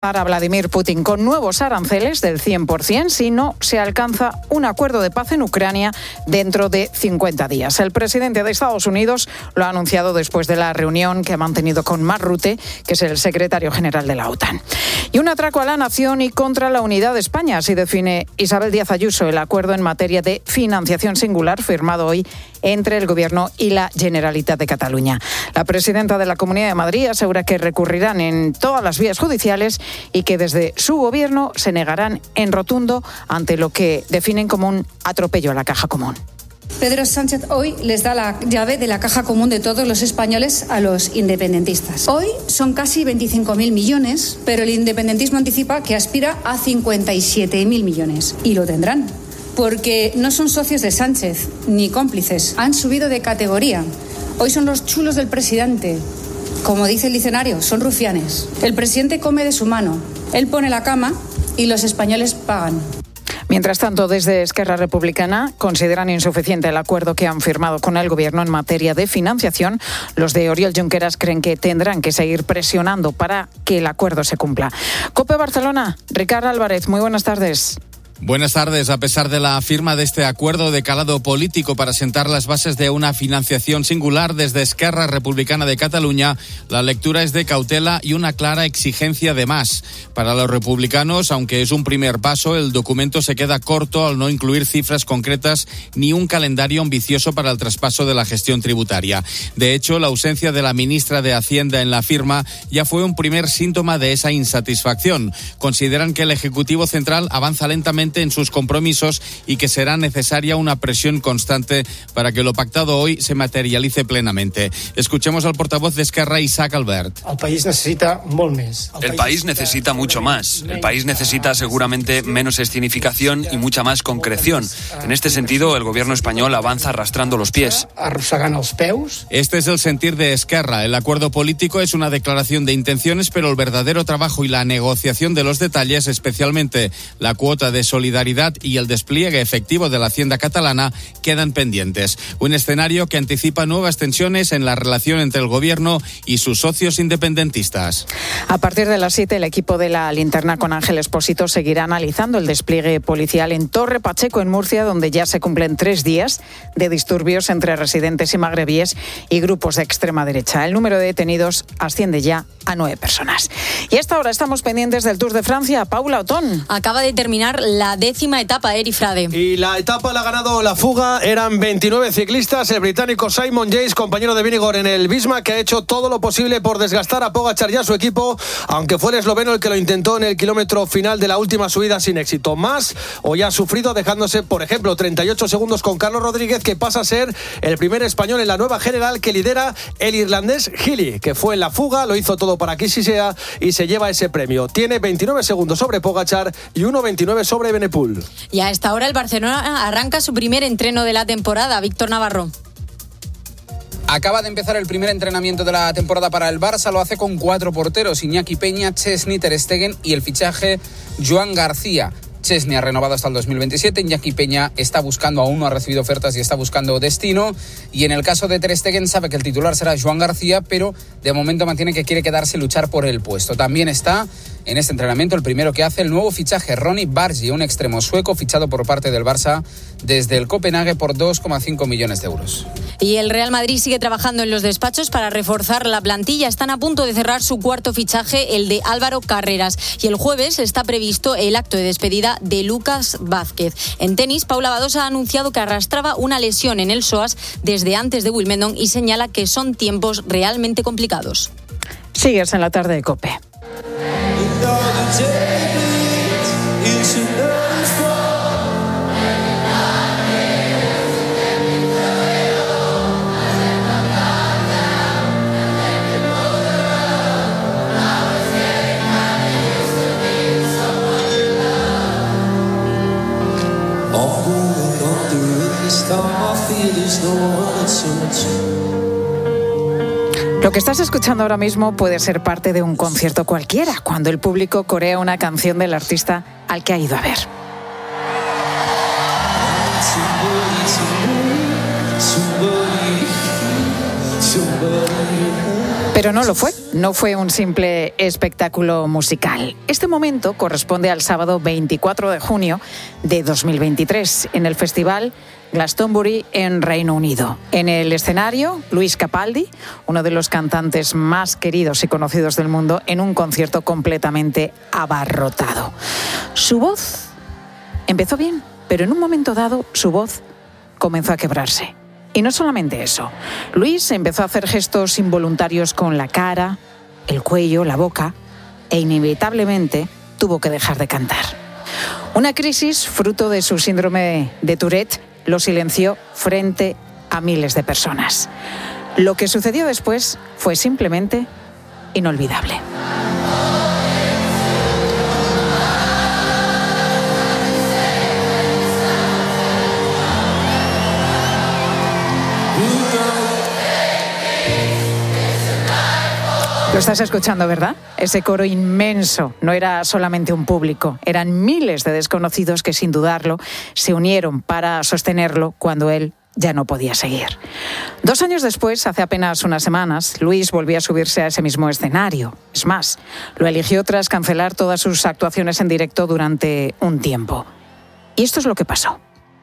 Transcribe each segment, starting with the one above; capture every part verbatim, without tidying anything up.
A Vladimir Putin con nuevos aranceles del cien por ciento si no se alcanza un acuerdo de paz en Ucrania dentro de cincuenta días. El presidente de Estados Unidos lo ha anunciado después de la reunión que ha mantenido con Mark Rutte, que es el secretario general de la OTAN. Y un atraco a la nación y contra la unidad de España, así define Isabel Díaz Ayuso el acuerdo en materia de financiación singular firmado hoy entre el Gobierno y la Generalitat de Cataluña. La presidenta de la Comunidad de Madrid asegura que recurrirán en todas las vías judiciales y que desde su gobierno se negarán en rotundo ante lo que definen como un atropello a la caja común. Pedro Sánchez hoy les da la llave de la caja común de todos los españoles a los independentistas. Hoy son casi veinticinco mil millones, pero el independentismo anticipa que aspira a cincuenta y siete mil millones. Y lo tendrán, porque no son socios de Sánchez ni cómplices. Han subido de categoría. Hoy son los chulos del presidente. Como dice el diccionario, son rufianes. El presidente come de su mano. Él pone la cama y los españoles pagan. Mientras tanto, desde Esquerra Republicana consideran insuficiente el acuerdo que han firmado con el Gobierno en materia de financiación. Los de Oriol Junqueras creen que tendrán que seguir presionando para que el acuerdo se cumpla. COPE Barcelona, Ricard Álvarez, muy buenas tardes. Buenas tardes. A pesar de la firma de este acuerdo de calado político para sentar las bases de una financiación singular desde Esquerra Republicana de Cataluña, la lectura es de cautela y una clara exigencia de más. Para los republicanos, aunque es un primer paso, el documento se queda corto al no incluir cifras concretas ni un calendario ambicioso para el traspaso de la gestión tributaria. De hecho, la ausencia de la ministra de Hacienda en la firma ya fue un primer síntoma de esa insatisfacción. Consideran que el Ejecutivo Central avanza lentamente en sus compromisos y que será necesaria una presión constante para que lo pactado hoy se materialice plenamente. Escuchemos al portavoz de Esquerra, Isaac Albert. El país necesita molt més. El país necesita mucho más. El país necesita seguramente menos escenificación y mucha más concreción. En este sentido, el gobierno español avanza arrastrando los pies. Arrossegant els peus. Este es el sentir de Esquerra. El acuerdo político es una declaración de intenciones, pero el verdadero trabajo y la negociación de los detalles, especialmente la cuota de solidaridad y el despliegue efectivo de la Hacienda catalana, quedan pendientes. Un escenario que anticipa nuevas tensiones en la relación entre el Gobierno y sus socios independentistas. A partir de las siete, el equipo de la linterna con Ángel Expósito seguirá analizando el despliegue policial en Torre Pacheco, en Murcia, donde ya se cumplen tres días de disturbios entre residentes y magrebíes y grupos de extrema derecha. El número de detenidos asciende ya a nueve personas. Y a esta hora estamos pendientes del Tour de Francia. Paula Otón. Acaba de terminar la décima etapa, Eri Frade. Y la etapa la ha ganado la fuga. Eran veintinueve ciclistas. El británico Simon Yates, compañero de Vingegaard en el Visma, que ha hecho todo lo posible por desgastar a Pogačar y a su equipo, aunque fue el esloveno el que lo intentó en el kilómetro final de la última subida sin éxito. Más hoy ha sufrido, dejándose, por ejemplo, treinta y ocho segundos con Carlos Rodríguez, que pasa a ser el primer español en la nueva general que lidera el irlandés Healy, que fue en la fuga, lo hizo todo para que sí sea y se lleva ese premio. Tiene veintinueve segundos sobre Pogačar y uno veintinueve sobre Benepul. Y a esta hora el Barcelona arranca su primer entreno de la temporada. Víctor Navarro. Acaba de empezar el primer entrenamiento de la temporada para el Barça. Lo hace con cuatro porteros: Iñaki Peña, Chesney, Ter Stegen y el fichaje Joan García. Chesney ha renovado hasta el dos mil veintisiete, Iñaki Peña está buscando, aún no ha recibido ofertas y está buscando destino, y en el caso de Ter Stegen sabe que el titular será Joan García, pero de momento mantiene que quiere quedarse y luchar por el puesto. También está en este entrenamiento el primero que hace el nuevo fichaje, Ronny Bargi, un extremo sueco fichado por parte del Barça desde el Copenhague por dos coma cinco millones de euros. Y el Real Madrid sigue trabajando en los despachos para reforzar la plantilla. Están a punto de cerrar su cuarto fichaje, el de Álvaro Carreras, y el jueves está previsto el acto de despedida de Lucas Vázquez. En tenis, Paula Badosa ha anunciado que arrastraba una lesión en el psoas desde antes de Wimbledon y señala que son tiempos realmente complicados. Sigues en la tarde de COPE. Lo que estás escuchando ahora mismo puede ser parte de un concierto cualquiera, cuando el público corea una canción del artista al que ha ido a ver. Pero no lo fue, no fue un simple espectáculo musical. Este momento corresponde al sábado veinticuatro de junio de dos mil veintitrés, en el festival Glastonbury en Reino Unido. En el escenario, Lewis Capaldi, uno de los cantantes más queridos y conocidos del mundo, en un concierto completamente abarrotado. Su voz empezó bien, pero en un momento dado su voz comenzó a quebrarse. Y no solamente eso. Lewis empezó a hacer gestos involuntarios con la cara, el cuello, la boca, e inevitablemente tuvo que dejar de cantar. Una crisis fruto de su síndrome de Tourette lo silenció frente a miles de personas. Lo que sucedió después fue simplemente inolvidable. Lo estás escuchando, ¿verdad? Ese coro inmenso no era solamente un público, eran miles de desconocidos que, sin dudarlo, se unieron para sostenerlo cuando él ya no podía seguir. Dos años después, hace apenas unas semanas, Lewis volvió a subirse a ese mismo escenario. Es más, lo eligió tras cancelar todas sus actuaciones en directo durante un tiempo. Y esto es lo que pasó.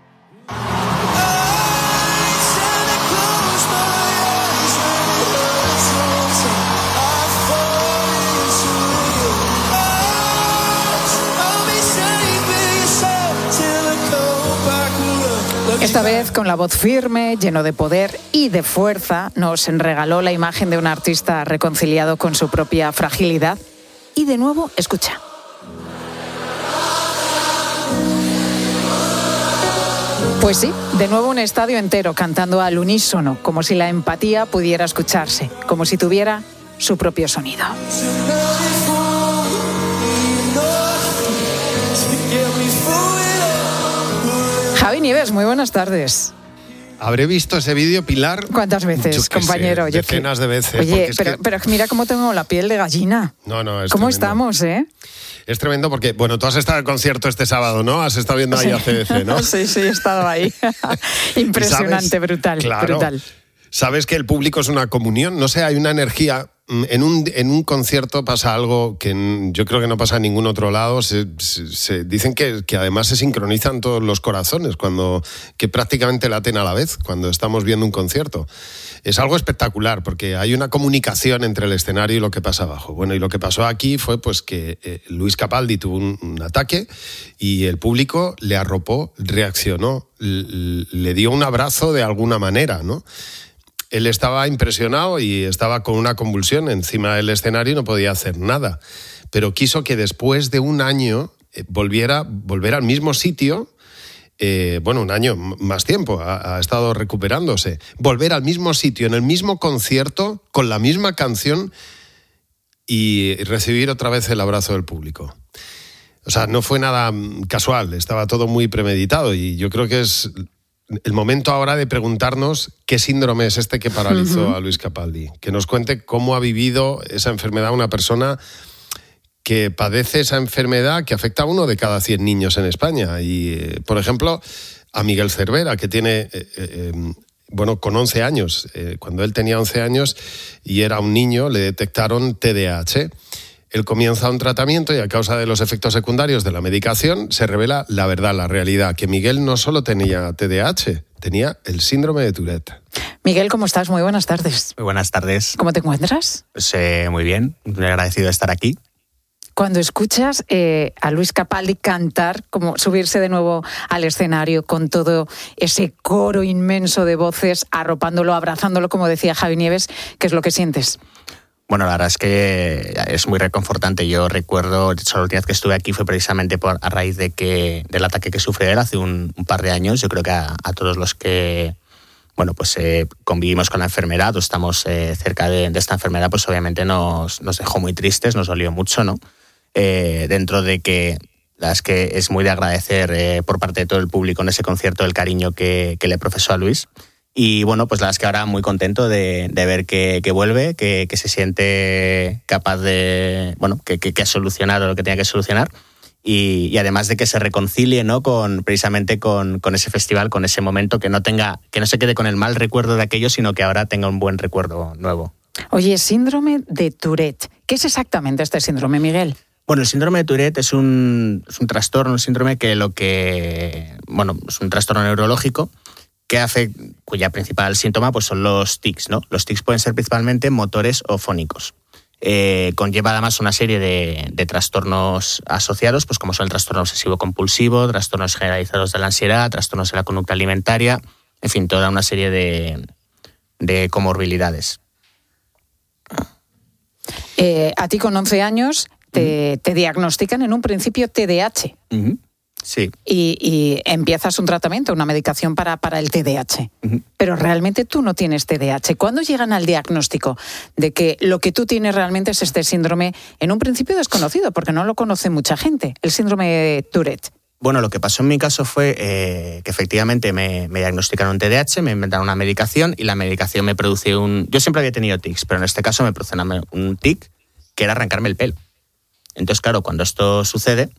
Esta vez, con la voz firme, lleno de poder y de fuerza, nos regaló la imagen de un artista reconciliado con su propia fragilidad. Y de nuevo, escucha. Pues sí, de nuevo un estadio entero cantando al unísono, como si la empatía pudiera escucharse, como si tuviera su propio sonido. Javi Nieves, muy buenas tardes. Habré visto ese vídeo, Pilar. ¿Cuántas veces, compañero? Sé, decenas de veces. Oye, pero, que... pero mira cómo tengo la piel de gallina. No, no, es ¿Cómo tremendo. estamos, eh? Es tremendo porque, bueno, tú has estado en el concierto este sábado, ¿no? Has estado viendo ahí a C D C, ¿no? Sí, sí, he estado ahí. Impresionante, sabes, brutal, claro, brutal. Sabes que el público es una comunión, no sé, hay una energía. En un, en un concierto pasa algo que yo creo que no pasa en ningún otro lado. Se, se, se dicen que, que además se sincronizan todos los corazones, cuando, que prácticamente laten a la vez cuando estamos viendo un concierto. Es algo espectacular porque hay una comunicación entre el escenario y lo que pasa abajo. Bueno, y lo que pasó aquí fue pues que eh, Lewis Capaldi tuvo un, un ataque y el público le arropó, reaccionó, le, le dio un abrazo de alguna manera, ¿no? Él estaba impresionado y estaba con una convulsión encima del escenario y no podía hacer nada. Pero quiso que después de un año eh, volviera, volver al mismo sitio, eh, bueno, un año más tiempo, ha, ha estado recuperándose, volver al mismo sitio, en el mismo concierto, con la misma canción y recibir otra vez el abrazo del público. O sea, no fue nada casual, estaba todo muy premeditado y yo creo que es el momento ahora de preguntarnos qué síndrome es este que paralizó uh-huh. a Lewis Capaldi. Que nos cuente cómo ha vivido esa enfermedad una persona que padece esa enfermedad que afecta a uno de cada cien niños en España. Y, eh, por ejemplo, a Miguel Cervera, que tiene, eh, eh, bueno, con once años. Eh, cuando él tenía once años y era un niño, le detectaron T D A H. Él comienza un tratamiento y a causa de los efectos secundarios de la medicación se revela la verdad, la realidad, que Miguel no solo tenía T D A H, tenía el síndrome de Tourette. Miguel, ¿cómo estás? Muy buenas tardes. Muy buenas tardes. ¿Cómo te encuentras? Pues eh, muy bien, muy agradecido de estar aquí. Cuando escuchas eh, a Lewis Capaldi cantar, como subirse de nuevo al escenario con todo ese coro inmenso de voces, arropándolo, abrazándolo, como decía Javi Nieves, ¿qué es lo que sientes? Bueno, la verdad es que es muy reconfortante. Yo recuerdo, de hecho, la última vez que estuve aquí fue precisamente por, a raíz de que, del ataque que sufrió él hace un, un par de años. Yo creo que a, a todos los que bueno, pues, eh, convivimos con la enfermedad o estamos eh, cerca de, de esta enfermedad, pues obviamente nos, nos dejó muy tristes, nos dolió mucho, ¿no? Eh, dentro de que la verdad es que es muy de agradecer eh, por parte de todo el público en ese concierto el cariño que, que le profesó a Lewis. Y bueno, pues la verdad es que ahora muy contento de, de ver que, que vuelve, que, que se siente capaz de, bueno, que, que, que ha solucionado lo que tenía que solucionar y, y además de que se reconcilie, ¿no? con, precisamente con, con ese festival, con ese momento, que no tenga, que no se quede con el mal recuerdo de aquello, sino que ahora tenga un buen recuerdo nuevo. Oye, síndrome de Tourette. ¿Qué es exactamente este síndrome, Miguel? Bueno, el síndrome de Tourette es un, es un trastorno, un síndrome que lo que... Bueno, es un trastorno neurológico que hace, cuya principal síntoma pues, son los tics, ¿no? Los tics pueden ser principalmente motores o fónicos. Eh, conlleva además una serie de, de trastornos asociados, pues como son el trastorno obsesivo-compulsivo, trastornos generalizados de la ansiedad, trastornos de la conducta alimentaria, en fin, toda una serie de, de comorbilidades. Eh, a ti con once años te, uh-huh. te diagnostican en un principio T D A H. Uh-huh. Sí. Y, y empiezas un tratamiento, una medicación para, para el T D A H. Uh-huh. Pero realmente tú no tienes T D A H. ¿Cuándo llegan al diagnóstico de que lo que tú tienes realmente es este síndrome, en un principio desconocido, porque no lo conoce mucha gente, el síndrome de Tourette? Bueno, lo que pasó en mi caso fue eh, que efectivamente me, me diagnosticaron un T D A H, me inventaron una medicación y la medicación me produce un... Yo siempre había tenido tics, pero en este caso me produce una, un tic que era arrancarme el pelo. Entonces, claro, cuando esto sucede,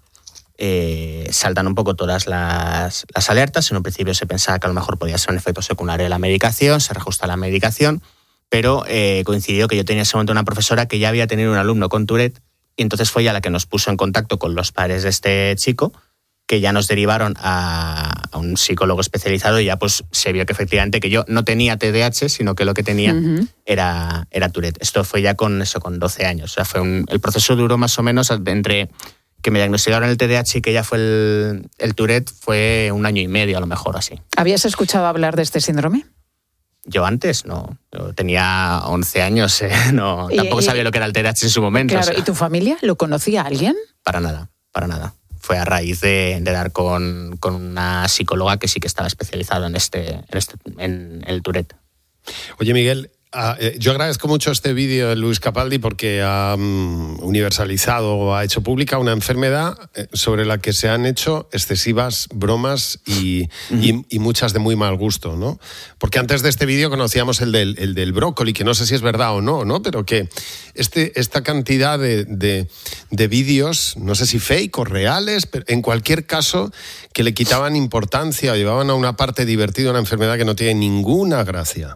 eh, saltan un poco todas las, las alertas. En un principio se pensaba que a lo mejor podía ser un efecto secundario de la medicación, se reajusta la medicación, pero eh, coincidió que yo tenía en ese momento una profesora que ya había tenido un alumno con Tourette y entonces fue ella la que nos puso en contacto con los padres de este chico, que ya nos derivaron a, a un psicólogo especializado y ya pues se vio que efectivamente que yo no tenía T D A H, sino que lo que tenía uh-huh. era, era Tourette. Esto fue ya con eso, con doce años. O sea, fue un, el proceso duró más o menos entre que me diagnosticaron el T D A H y que ya fue el, el Tourette, fue un año y medio a lo mejor así. ¿Habías escuchado hablar de este síndrome? Yo antes no, yo tenía once años, eh, no, tampoco y, sabía lo que era el T D A H en su momento. Claro, o sea, ¿y tu familia lo conocía alguien? Para nada, para nada. Fue a raíz de, de dar con, con una psicóloga que sí que estaba especializada en este, en, este, en el Tourette. Oye, Miguel, uh, eh, yo agradezco mucho este vídeo de Luis Capaldi porque ha um, universalizado o ha hecho pública una enfermedad sobre la que se han hecho excesivas bromas y, uh-huh. y, y muchas de muy mal gusto, ¿no? Porque antes de este vídeo conocíamos el del, el del brócoli, que no sé si es verdad o no, ¿no? Pero que este, esta cantidad de, de, de vídeos, no sé si fake o reales, pero en cualquier caso, que le quitaban importancia o llevaban a una parte divertida una enfermedad que no tiene ninguna gracia.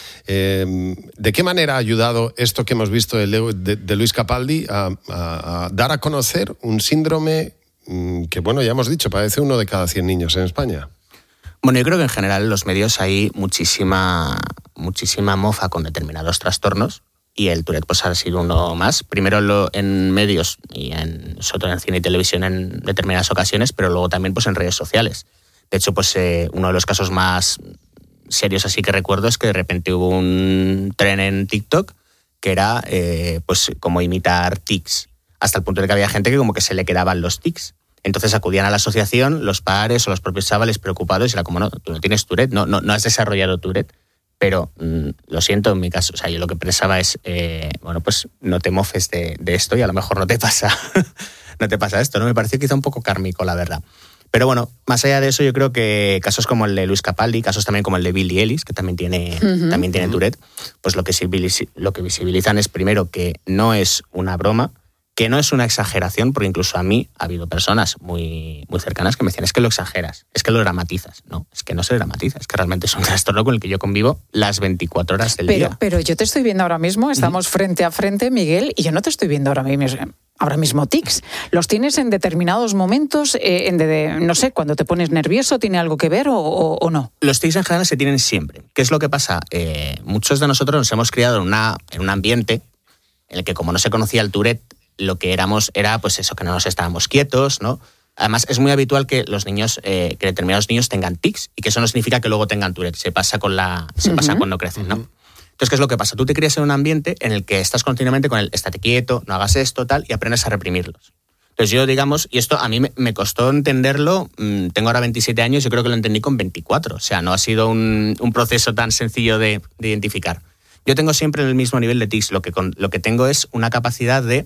Eh, ¿De qué manera ha ayudado esto que hemos visto de, de, de Luis Capaldi a, a, a dar a conocer un síndrome que, bueno, ya hemos dicho, parece uno de cada cien niños en España? Bueno, yo creo que en general en los medios hay muchísima, muchísima mofa con determinados trastornos y el Tourette pues ha sido uno más. Primero lo, en medios y en, sobre todo en cine y televisión en determinadas ocasiones, pero luego también pues en redes sociales. De hecho, pues eh, uno de los casos más serios así que recuerdo es que de repente hubo un tren en TikTok que era eh, pues como imitar tics, hasta el punto de que había gente que como que se le quedaban los tics. Entonces acudían a la asociación los padres o los propios chavales preocupados y era como, no, tú no tienes Tourette, no, no, no has desarrollado Tourette. Pero mmm, lo siento en mi caso, o sea, yo lo que pensaba es, eh, bueno, pues no te mofes de, de esto y a lo mejor no te pasa, no te pasa esto, ¿no? Me pareció quizá un poco kármico, la verdad. Pero bueno, más allá de eso, yo creo que casos como el de Luis Capaldi, casos también como el de Billie Eilish, que también tiene, uh-huh. también tiene Tourette, pues lo que, lo que visibilizan es primero que no es una broma, que no es una exageración, porque incluso a mí ha habido personas muy, muy cercanas que me decían, es que lo exageras, es que lo dramatizas. No, es que no se dramatiza, es que realmente es un trastorno con el que yo convivo las veinticuatro horas del pero, día. Pero yo te estoy viendo ahora mismo, estamos uh-huh. frente a frente, Miguel, y yo no te estoy viendo ahora mismo. Ahora mismo tics, ¿los tienes en determinados momentos? Eh, en de, de, no sé, cuando te pones nervioso, ¿tiene algo que ver o, o, o no? Los tics en general se tienen siempre. ¿Qué es lo que pasa? Eh, muchos de nosotros nos hemos criado en, una, en un ambiente en el que como no se conocía el Tourette, lo que éramos era pues eso, que no nos estábamos quietos, ¿no? Además, es muy habitual que los niños, eh, que determinados niños tengan tics y que eso no significa que luego tengan Tourette. Se pasa, con la, se uh-huh. pasa cuando crecen, ¿no? Uh-huh. Entonces, ¿qué es lo que pasa? Tú te crías en un ambiente en el que estás continuamente con el estate quieto, no hagas esto, tal, y aprendes a reprimirlos. Entonces yo, digamos, y esto a mí me, me costó entenderlo, mmm, tengo ahora veintisiete años, yo creo que lo entendí con veinticuatro, o sea, no ha sido un, un proceso tan sencillo de, de identificar. Yo tengo siempre el mismo nivel de tics, lo que, con, lo que tengo es una capacidad de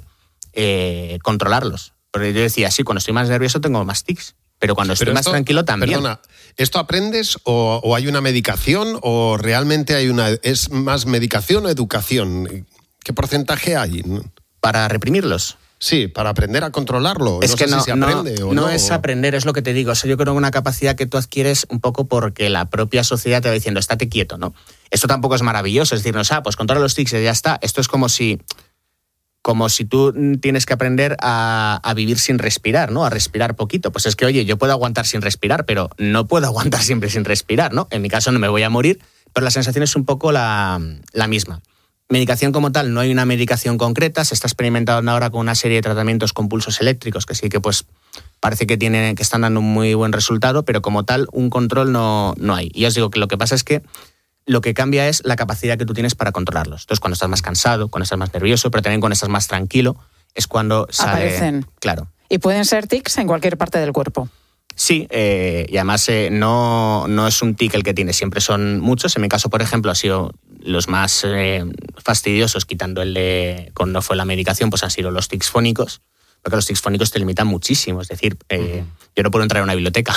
eh, controlarlos. Porque yo decía, sí, cuando estoy más nervioso tengo más tics. Pero cuando estoy pero esto, más tranquilo también. Perdona, ¿esto aprendes o, o hay una medicación o realmente hay una es más medicación o educación? ¿Qué porcentaje hay? Para reprimirlos. Sí, para aprender a controlarlo. Es no que sé no, si se aprende no, o no. no es aprender, es lo que te digo. O sea, yo creo que una capacidad que tú adquieres un poco porque la propia sociedad te va diciendo, estate quieto, ¿no? Esto tampoco es maravilloso, es decir, no, ah, pues controla los tics y ya está. Esto es como si, como si tú tienes que aprender a, a vivir sin respirar, ¿no? A respirar poquito. Pues es que, oye, yo puedo aguantar sin respirar, pero no puedo aguantar siempre sin respirar, ¿no? En mi caso no me voy a morir, pero la sensación es un poco la, la misma. Medicación como tal, no hay una medicación concreta, se está experimentando ahora con una serie de tratamientos con pulsos eléctricos que sí que pues parece que, tienen, que están dando un muy buen resultado, pero como tal un control no, no hay. Y os digo que lo que pasa es que lo que cambia es la capacidad que tú tienes para controlarlos. Entonces cuando estás más cansado, cuando estás más nervioso, pero también cuando estás más tranquilo, es cuando sale... Aparecen. Claro. Y pueden ser tics en cualquier parte del cuerpo. Sí, eh, y además eh, no, no es un tic el que tiene, siempre son muchos. En mi caso, por ejemplo, ha sido los más eh, fastidiosos, quitando el de cuando no fue la medicación, pues han sido los tics fónicos, porque los tics fónicos te limitan muchísimo. Es decir, eh, uh-huh. yo no puedo entrar a una biblioteca.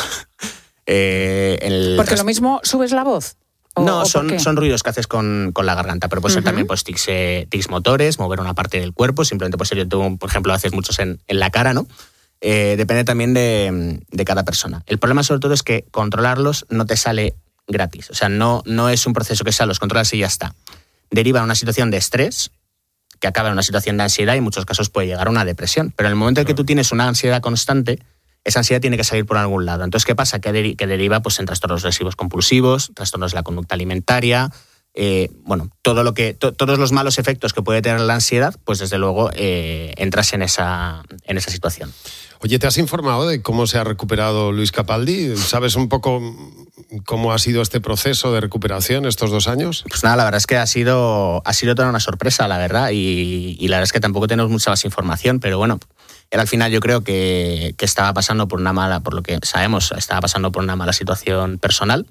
eh, el... Porque lo mismo, ¿subes la voz? ¿O, no, o son, son ruidos que haces con, con la garganta, pero puede ser uh-huh. también pues, tics, eh, tics motores, mover una parte del cuerpo, simplemente puede ser, yo tengo, por ejemplo, haces muchos en, en la cara, ¿no? Eh, depende también de, de cada persona. El problema sobre todo es que controlarlos no te sale gratis. O sea, no, no es un proceso que sea los controlas y ya está. Deriva a una situación de estrés que acaba en una situación de ansiedad y en muchos casos puede llegar a una depresión. Pero en el momento en que tú tienes una ansiedad constante, esa ansiedad tiene que salir por algún lado. Entonces, ¿qué pasa? Que, deri- que deriva pues, en trastornos obsesivos compulsivos, trastornos de la conducta alimentaria, eh, bueno, todo lo que, to- todos los malos efectos que puede tener la ansiedad, pues desde luego eh, entras en esa, en esa situación. Oye, ¿te has informado de cómo se ha recuperado Luis Capaldi? ¿Sabes un poco cómo ha sido este proceso de recuperación estos dos años? Pues nada, la verdad es que ha sido, ha sido toda una sorpresa, la verdad, y, y la verdad es que tampoco tenemos mucha más información, pero bueno, él al final yo creo que, que estaba pasando por una mala, por lo que sabemos, estaba pasando por una mala situación personal.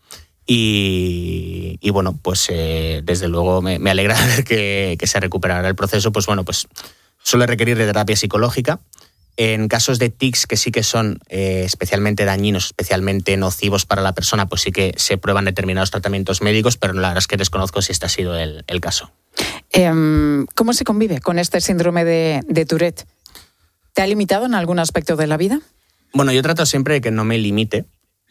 Y, y bueno, pues eh, desde luego me, me alegra ver que, que se recuperara el proceso, pues bueno, pues suele requerir de terapia psicológica. En casos de tics que sí que son eh, especialmente dañinos, especialmente nocivos para la persona, pues sí que se prueban determinados tratamientos médicos, pero la verdad es que desconozco si este ha sido el, el caso. Eh, ¿Cómo se convive con este síndrome de, de Tourette? ¿Te ha limitado en algún aspecto de la vida? Bueno, yo trato siempre de que no me limite,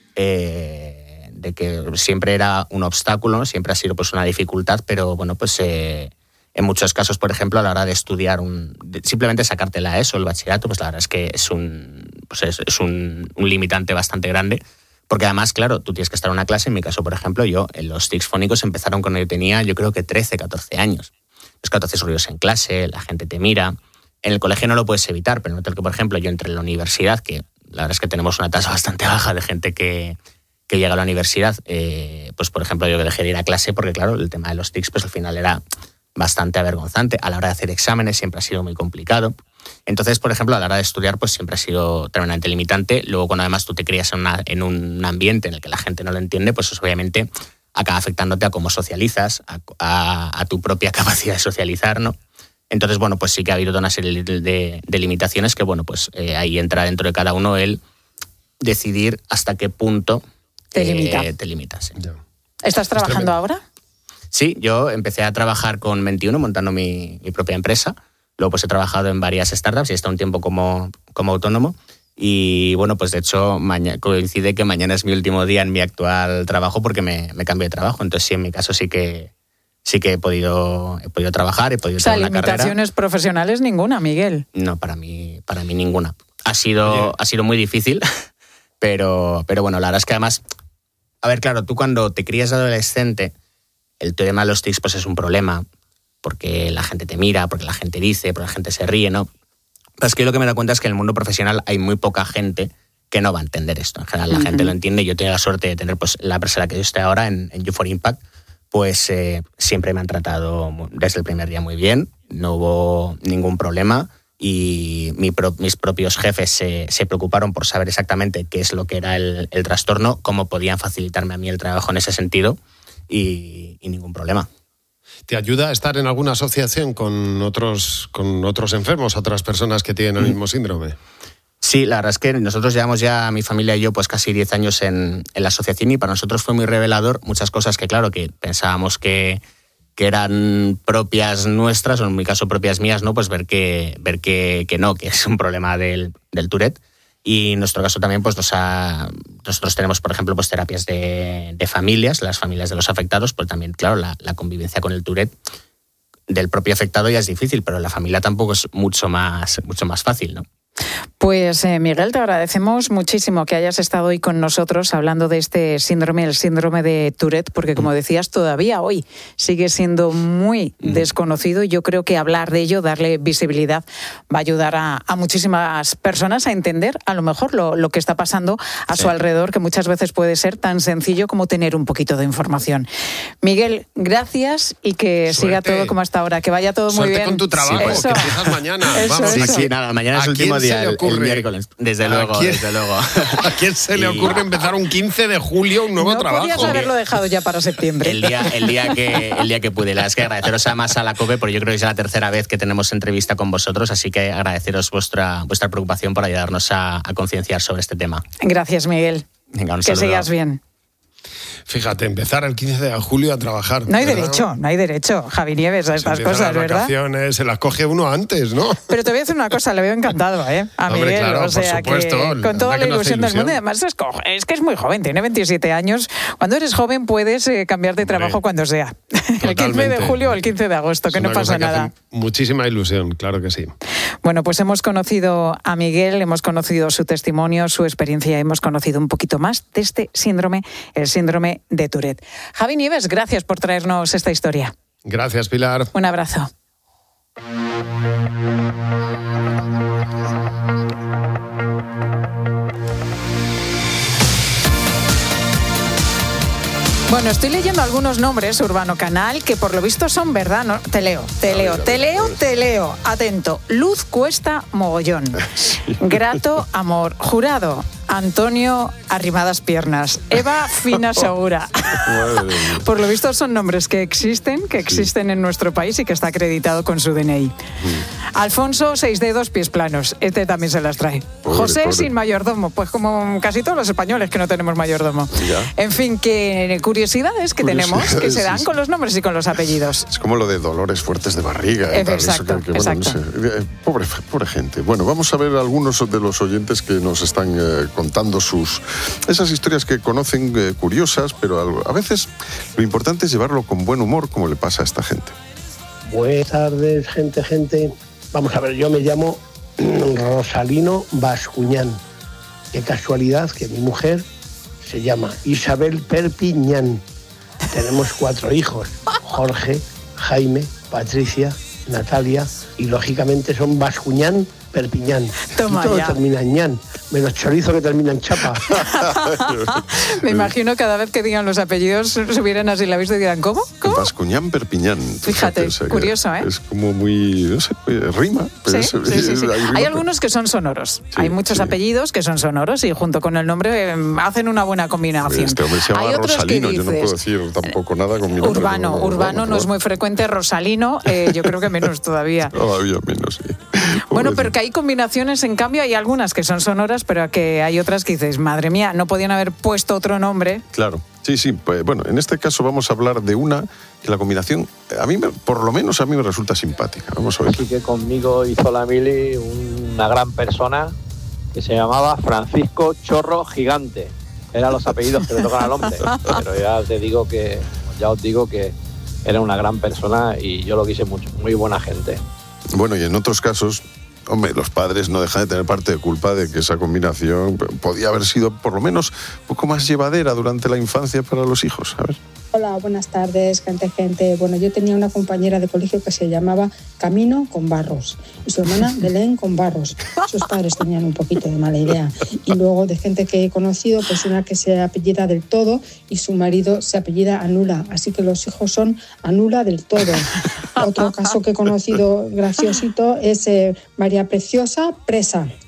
eh, de que siempre era un obstáculo, ¿no? Siempre ha sido pues una dificultad, pero bueno, pues... Eh, En muchos casos, por ejemplo, a la hora de estudiar, un, de simplemente sacarte la ESO o el bachillerato, pues la verdad es que es un, pues es, es un, un limitante bastante grande, porque además, claro, tú tienes que estar en una clase. En mi caso, por ejemplo, yo, los tics fónicos empezaron cuando yo tenía, yo creo que trece, catorce años. Los catorce ruidos en clase, la gente te mira. En el colegio no lo puedes evitar, pero noto que, por ejemplo, yo entré en la universidad, que la verdad es que tenemos una tasa bastante baja de gente que, que llega a la universidad, eh, pues por ejemplo, yo dejé de ir a clase porque, claro, el tema de los tics, pues al final era bastante avergonzante. A la hora de hacer exámenes siempre ha sido muy complicado. Entonces, por ejemplo, a la hora de estudiar pues siempre ha sido tremendamente limitante. Luego, cuando además tú te crías en, una, en un ambiente en el que la gente no lo entiende, pues eso obviamente acaba afectándote a cómo socializas, a, a, a tu propia capacidad de socializar, ¿no? Entonces, bueno, pues sí que ha habido toda una serie de, de, de limitaciones que, bueno, pues eh, ahí entra dentro de cada uno el decidir hasta qué punto te, eh, limita. te limitas. Sí. ¿Estás trabajando ahora? Sí, yo empecé a trabajar con veintiuno montando mi, mi propia empresa. Luego pues he trabajado en varias startups y he estado un tiempo como, como autónomo. Y bueno, pues de hecho mañana, coincide que mañana es mi último día en mi actual trabajo porque me, me cambié de trabajo. Entonces sí, en mi caso sí que sí que he podido, he podido trabajar, he podido tener una carrera. O sea, limitaciones profesionales ninguna, Miguel. No, para mí, para mí ninguna. Ha sido, ha sido muy difícil, pero, pero bueno, la verdad es que además, a ver, claro, tú cuando te crías de adolescente, el tema de los tics pues es un problema, porque la gente te mira, porque la gente dice, porque la gente se ríe, ¿no? Pero es que yo lo que me doy cuenta es que en el mundo profesional hay muy poca gente que no va a entender esto. En general la uh-huh. gente lo entiende. Yo tengo la suerte de tener pues la empresa en la que yo estoy ahora, en, en You for Impact, pues eh, siempre me han tratado desde el primer día muy bien, no hubo ningún problema y mi pro, mis propios jefes se, se preocuparon por saber exactamente qué es lo que era el, el trastorno, cómo podían facilitarme a mí el trabajo en ese sentido. Y, y ningún problema. ¿Te ayuda a estar en alguna asociación con otros, con otros enfermos, otras personas que tienen el mismo síndrome? Sí, la verdad es que nosotros llevamos ya, mi familia y yo, pues casi diez años en, en la asociación y para nosotros fue muy revelador muchas cosas que, claro, que pensábamos que, que eran propias nuestras, o en mi caso propias mías, ¿no? Pues ver que, ver que, que no, que es un problema del, del Tourette. Y en nuestro caso también, pues nos ha, nosotros tenemos, por ejemplo, pues terapias de, de familias, las familias de los afectados, pero también, claro, la, la convivencia con el Tourette del propio afectado ya es difícil, pero la familia tampoco es mucho más, mucho más fácil, ¿no? Pues eh, Miguel, te agradecemos muchísimo que hayas estado hoy con nosotros hablando de este síndrome, el síndrome de Tourette, porque como decías, todavía hoy sigue siendo muy mm. desconocido y yo creo que hablar de ello, darle visibilidad, va a ayudar a, a muchísimas personas a entender a lo mejor lo, lo que está pasando a sí. su alrededor, que muchas veces puede ser tan sencillo como tener un poquito de información. Miguel, gracias y que Suerte. siga todo como hasta ahora, que vaya todo Suerte muy bien. con tu trabajo, eso. que empiezas mañana. Eso, Vamos. eso. Sí, sí, nada, mañana es el último día. El, el miércoles, desde luego, quién, desde luego. ¿A quién se le ocurre y... empezar un quince de julio un nuevo no trabajo? No podías haberlo dejado ya para septiembre. El día, el día, que, el día que pude. La verdad es que agradeceros además a la COPE, porque yo creo que es la tercera vez que tenemos entrevista con vosotros, así que agradeceros vuestra, vuestra preocupación por ayudarnos a, a concienciar sobre este tema. Gracias, Miguel. Venga, un que saludo. sigas bien. Fíjate, empezar el quince de julio a trabajar. No hay ¿verdad? derecho, no hay derecho, Javi Nieves, a estas cosas, las ¿verdad? vacaciones, se las coge uno antes, ¿no? Pero te voy a decir una cosa, le veo encantado, ¿eh? A Hombre, Miguel, claro, o sea, por supuesto, que con toda la ilusión, no del mundo, y además es, es que es muy joven, tiene veintisiete años. Cuando eres joven puedes eh, cambiar de trabajo Hombre, cuando sea. Totalmente. El quince de julio o el quince de agosto, que no pasa nada. Muchísima ilusión, claro que sí. Bueno, pues hemos conocido a Miguel, hemos conocido su testimonio, su experiencia, hemos conocido un poquito más de este síndrome, el síndrome de Tourette. Javi Nieves, gracias por traernos esta historia. Gracias, Pilar. Un abrazo. Bueno, estoy leyendo algunos nombres, Urbano Canal, que por lo visto son verdad, ¿no? Te leo, te leo, te leo, te leo. Atento. Luz Cuesta Mogollón. Grato Amor. Jurado. Antonio Arrimadas Piernas. Eva Fina Segura. Por lo visto son nombres que existen, que existen sí. en nuestro país y que está acreditado con su D N I. Mm. Alfonso, seis dedos, pies planos. Este también se las trae. Pobre, José, pobre. Sin mayordomo. Pues como casi todos los españoles que no tenemos mayordomo. ¿Ya? En fin, que curiosidades que curiosidades, tenemos que se dan sí. con los nombres y con los apellidos. Es como lo de dolores fuertes de barriga. Eh, tal, exacto, eso que, que, exacto. Bueno, no sé. pobre, pobre gente. Bueno, vamos a ver algunos de los oyentes que nos están eh, contando sus esas historias que conocen eh, curiosas, pero a, a veces lo importante es llevarlo con buen humor, como le pasa a esta gente. Buenas tardes, gente, gente. Vamos a ver, yo me llamo Rosalino Bascuñán. Qué casualidad que mi mujer se llama Isabel Perpiñán. Tenemos cuatro hijos, Jorge, Jaime, Patricia, Natalia, y lógicamente son Bascuñán, Perpiñán. Toma y todo ya. termina en ñán, menos chorizo que termina en chapa. Me imagino cada vez que digan los apellidos se vieran así la vista y dirán, ¿cómo? ¿Cómo? Bascuñán, Perpiñán. Fíjate, fíjate curioso, ¿eh? Es como muy, no sé, rima. Sí, es, sí, sí, sí. Hay, rima, hay algunos que son sonoros. Sí, hay muchos sí. apellidos que son sonoros y junto con el nombre eh, hacen una buena combinación. Este hombre se llama hay otros Rosalino, que dices, yo no puedo decir tampoco nada con mi nombre. Urbano, no, no, Urbano no, no, no es muy frecuente, Rosalino, eh, yo creo que menos todavía. Todavía menos, sí. Bueno, pero que hay combinaciones, en cambio, hay algunas que son sonoras, pero que hay otras que dices, madre mía, no podían haber puesto otro nombre. Claro, sí, sí. Pues, bueno, en este caso vamos a hablar de una que la combinación, a mí, me, por lo menos a mí me resulta simpática. Vamos a ver. Así que conmigo hizo la mili una gran persona que se llamaba Francisco Chorro Gigante. Eran los apellidos que le tocan al hombre. Pero ya te digo que, ya os digo que era una gran persona y yo lo quise mucho. Muy buena gente. Bueno, y en otros casos, hombre, los padres no dejan de tener parte de culpa de que esa combinación podía haber sido por lo menos un poco más llevadera durante la infancia para los hijos. A ver. Hola, buenas tardes, gente, gente. Bueno, yo tenía una compañera de colegio que se llamaba Camino con Barros y su hermana Belén con Barros. Sus padres tenían un poquito de mala idea. Y luego de gente que he conocido, pues una que se apellida del todo y su marido se apellida Anula. Así que los hijos son Anula del todo. Otro caso que he conocido graciosito es eh, María Preciosa Presa.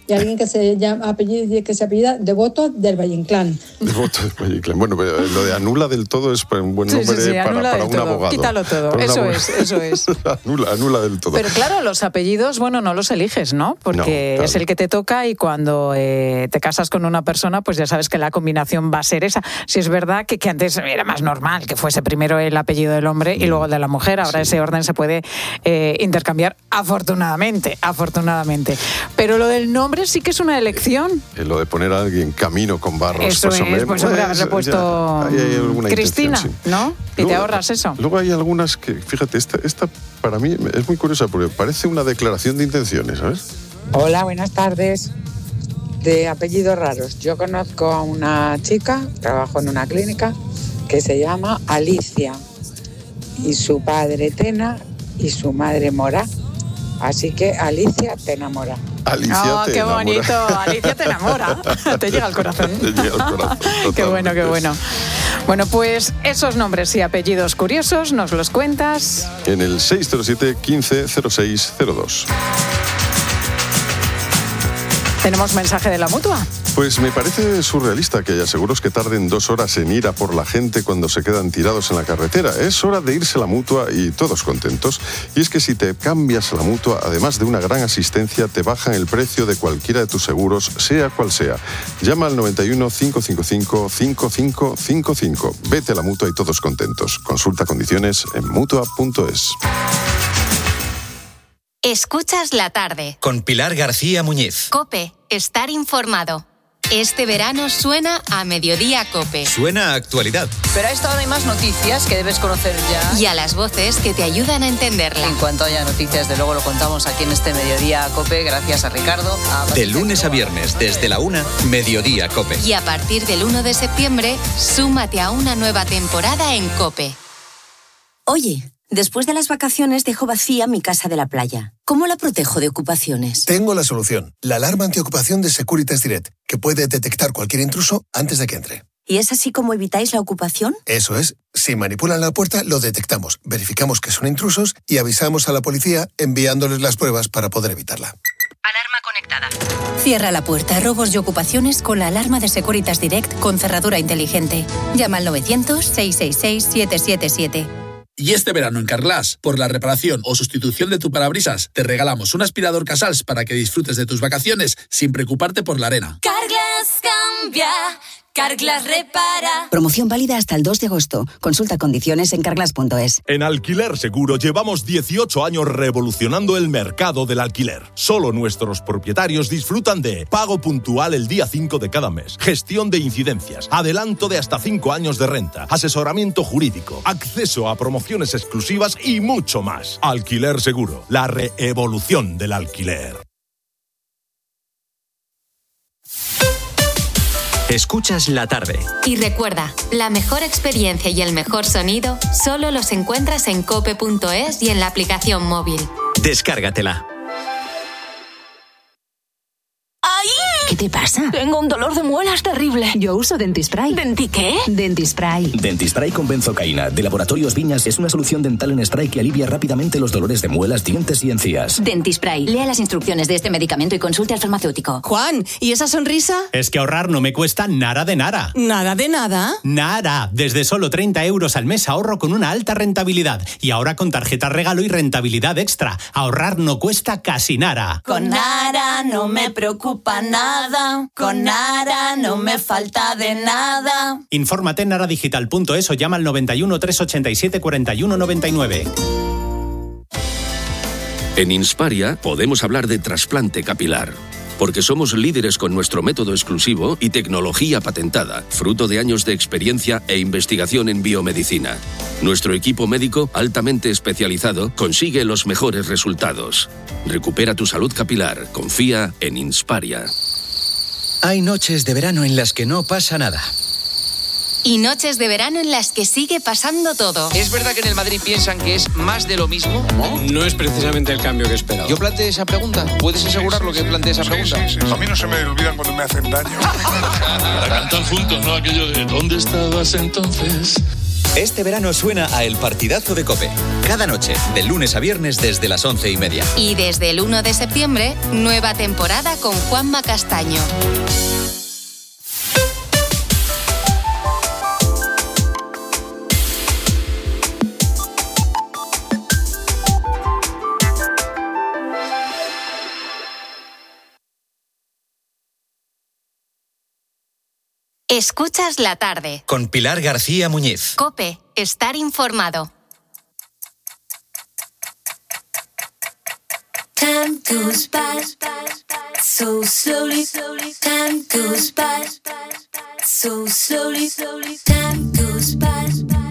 y alguien que se llama apellido, que se apellida Devoto del Valle Inclán. Devoto del Valle Inclán. Bueno, lo de anula del todo es un buen nombre sí, sí, sí, para, para un todo. abogado. Quítalo todo, para eso abogado. es, eso es. anula, anula del todo. Pero claro, los apellidos, bueno, no los eliges, ¿no? Porque no, claro. es el que te toca y cuando eh, te casas con una persona, pues ya sabes que la combinación va a ser esa. Si es verdad que, que antes era más normal que fuese primero el apellido del hombre y luego el de la mujer, ahora sí. Ese orden se puede eh, intercambiar afortunadamente, afortunadamente. Pero lo del nombre sí que es una elección. Eh, lo de poner a alguien Camino con Barros. Eso pues, es, hombre, pues hombre, haberle ya, puesto hay, hay Cristina, sí. ¿no? Y luego, te ahorras eso. Luego hay algunas que, fíjate, esta, esta para mí es muy curiosa porque parece una declaración de intenciones, ¿sabes? Hola, buenas tardes. De apellidos raros. Yo conozco a una chica, trabajo en una clínica, que se llama Alicia. Y su padre Tena y su madre Mora. Así que Alicia te enamora. Alicia oh, te qué enamora. bonito. Alicia te enamora. Te llega al corazón. Te llega al corazón. Qué bueno, qué bueno. Bueno, pues esos nombres y apellidos curiosos nos los cuentas en el seis cero siete, quince, cero seis cero dos. ¿Tenemos mensaje de la Mutua? Pues me parece surrealista que haya seguros que tarden dos horas en ir a por la gente cuando se quedan tirados en la carretera. Es hora de irse a la Mutua y todos contentos. Y es que si te cambias a la Mutua, además de una gran asistencia, te bajan el precio de cualquiera de tus seguros, sea cual sea. Llama al noventa y uno, cinco cinco cinco, cinco cinco cinco cinco. Vete a la Mutua y todos contentos. Consulta condiciones en mutua punto es. Escuchas la tarde. Con Pilar García Muñiz. COPE. Estar informado. Este verano suena a Mediodía COPE. Suena a actualidad. Pero a esta hora hay más noticias que debes conocer ya. Y a las voces que te ayudan a entenderla. En cuanto haya noticias, de luego lo contamos aquí en este Mediodía COPE. Gracias a Ricardo. A de lunes a viernes, desde la una, Mediodía COPE. Y a partir del uno de septiembre, súmate a una nueva temporada en COPE. Oye, después de las vacaciones dejo vacía mi casa de la playa. ¿Cómo la protejo de ocupaciones? Tengo la solución. La alarma antiocupación de Securitas Direct, que puede detectar cualquier intruso antes de que entre. ¿Y es así como evitáis la ocupación? Eso es. Si manipulan la puerta, lo detectamos, verificamos que son intrusos y avisamos a la policía enviándoles las pruebas para poder evitarla. Alarma conectada. Cierra la puerta a robos y ocupaciones con la alarma de Securitas Direct con cerradura inteligente. Llama al novecientos, seiscientos sesenta y seis, siete siete siete. Y este verano en Carglass, por la reparación o sustitución de tu parabrisas, te regalamos un aspirador Casals para que disfrutes de tus vacaciones sin preocuparte por la arena. Carglass cambia, Carglass repara. Promoción válida hasta el dos de agosto. Consulta condiciones en carglass punto es. En Alquiler Seguro llevamos dieciocho años revolucionando el mercado del alquiler. Solo nuestros propietarios disfrutan de pago puntual el día cinco de cada mes, gestión de incidencias, adelanto de hasta cinco años de renta, asesoramiento jurídico, acceso a promociones exclusivas y mucho más. Alquiler Seguro, la reevolución del alquiler. Escuchas la tarde. Y recuerda, la mejor experiencia y el mejor sonido solo los encuentras en cope punto es y en la aplicación móvil. Descárgatela. ¡Ay! ¿Qué te pasa? Tengo un dolor de muelas terrible. Yo uso Dentispray. ¿Denti qué? Dentispray. Dentispray con benzocaína de Laboratorios Viñas es una solución dental en spray que alivia rápidamente los dolores de muelas, dientes y encías. Dentispray. Lea las instrucciones de este medicamento y consulte al farmacéutico. Juan, ¿y esa sonrisa? Es que ahorrar no me cuesta nada de nada. ¿Nada de nada? Nada. Desde solo treinta euros al mes ahorro con una alta rentabilidad. Y ahora con tarjeta regalo y rentabilidad extra. Ahorrar no cuesta casi nada. Con nada no me preocupa nada. Con Nara no me falta de nada. Infórmate en naradigital punto es o llama al noventa y uno, trescientos ochenta y siete, cuarenta y uno noventa y nueve. En Insparia podemos hablar de trasplante capilar, porque somos líderes con nuestro método exclusivo y tecnología patentada, fruto de años de experiencia e investigación en biomedicina. Nuestro equipo médico, altamente especializado, consigue los mejores resultados. Recupera tu salud capilar. Confía en Insparia. Hay noches de verano en las que no pasa nada. Y noches de verano en las que sigue pasando todo. ¿Es verdad que en el Madrid piensan que es más de lo mismo? ¿Cómo? No es precisamente el cambio que esperaba. Yo planteé esa pregunta. ¿Puedes asegurarlo sí, sí, que planteé esa sí, pregunta? Sí, sí, sí. A mí no se me olvidan cuando me hacen daño. La cantan juntos, ¿no? Aquello de ¿dónde estabas entonces? Este verano suena a El Partidazo de COPE. Cada noche, de lunes a viernes desde las once y media. Y desde el uno de septiembre, nueva temporada con Juanma Castaño. Escuchas la tarde. Con Pilar García Muñiz. COPE, estar informado. Time goes by so slowly. Time goes by so slowly. Time goes by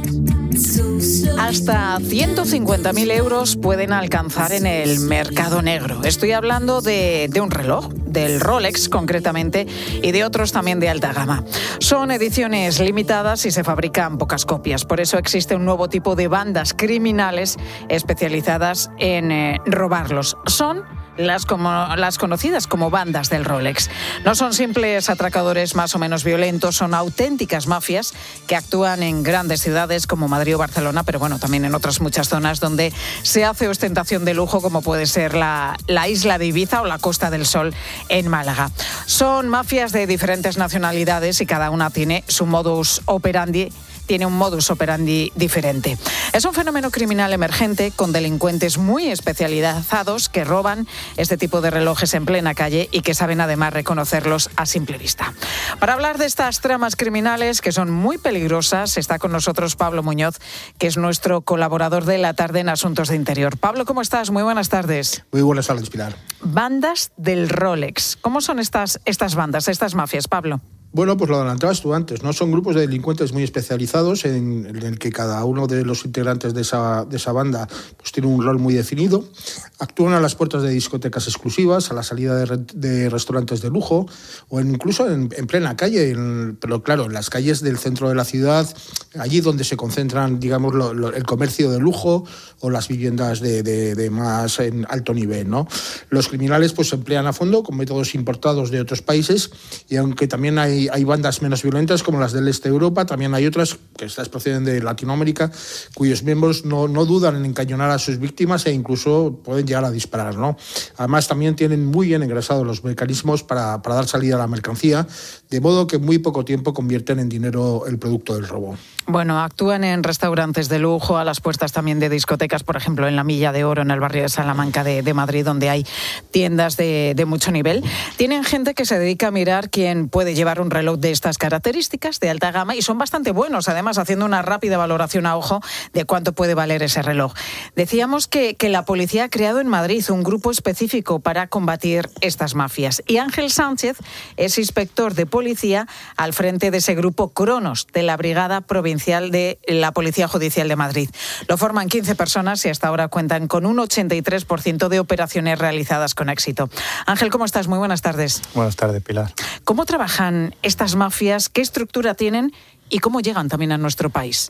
so slowly. Hasta ciento cincuenta mil euros pueden alcanzar en el mercado negro. Estoy hablando de, de un reloj, del Rolex concretamente, y de otros también de alta gama. Son ediciones limitadas y se fabrican pocas copias. Por eso existe un nuevo tipo de bandas criminales especializadas en eh, robarlos. Son las, como, las conocidas como bandas del Rolex. No son simples atracadores más o menos violentos, son auténticas mafias que actúan en grandes ciudades como Madrid o Barcelona, pero bueno, también en otras muchas zonas donde se hace ostentación de lujo, como puede ser la, la isla de Ibiza o la Costa del Sol en Málaga. Son mafias de diferentes nacionalidades y cada una tiene su modus operandi tiene un modus operandi diferente. Es un fenómeno criminal emergente con delincuentes muy especializados que roban este tipo de relojes en plena calle y que saben además reconocerlos a simple vista. Para hablar de estas tramas criminales que son muy peligrosas, está con nosotros Pablo Muñoz, que es nuestro colaborador de la tarde en Asuntos de Interior. Pablo, ¿cómo estás? Muy buenas tardes. Muy buenas tardes, Pilar. Bandas del Rolex. ¿Cómo son estas, estas bandas, estas mafias, Pablo? Bueno, pues lo adelantabas tú antes, ¿no? Son grupos de delincuentes muy especializados en, en el que cada uno de los integrantes de esa, de esa banda pues tiene un rol muy definido. Actúan a las puertas de discotecas exclusivas, a la salida de, re, de restaurantes de lujo o en, incluso en, en plena calle, en, pero claro, en las calles del centro de la ciudad, allí donde se concentran, digamos, lo, lo, el comercio de lujo o las viviendas de, de, de más en alto nivel, ¿no? Los criminales pues se emplean a fondo con métodos importados de otros países y aunque también hay Hay bandas menos violentas como las del este de Europa, también hay otras que estas proceden de Latinoamérica, cuyos miembros no, no dudan en encañonar a sus víctimas e incluso pueden llegar a disparar, ¿no? Además, también tienen muy bien engrasados los mecanismos para, para dar salida a la mercancía, de modo que en muy poco tiempo convierten en dinero el producto del robo. Bueno, actúan en restaurantes de lujo, a las puertas también de discotecas, por ejemplo, en la Milla de Oro, en el barrio de Salamanca de, de Madrid, donde hay tiendas de, de mucho nivel. Tienen gente que se dedica a mirar quién puede llevar un reloj de estas características, de alta gama, y son bastante buenos, además, haciendo una rápida valoración a ojo de cuánto puede valer ese reloj. Decíamos que, que la policía ha creado en Madrid un grupo específico para combatir estas mafias. Y Ángel Sánchez es inspector de policía al frente de ese grupo Cronos, de la Brigada Provincial de la Policía Judicial de Madrid. Lo forman quince personas y hasta ahora cuentan con un ochenta y tres por ciento de operaciones realizadas con éxito. Ángel, ¿cómo estás? Muy buenas tardes. Buenas tardes, Pilar. ¿Cómo trabajan estas mafias? ¿Qué estructura tienen? ¿Y cómo llegan también a nuestro país?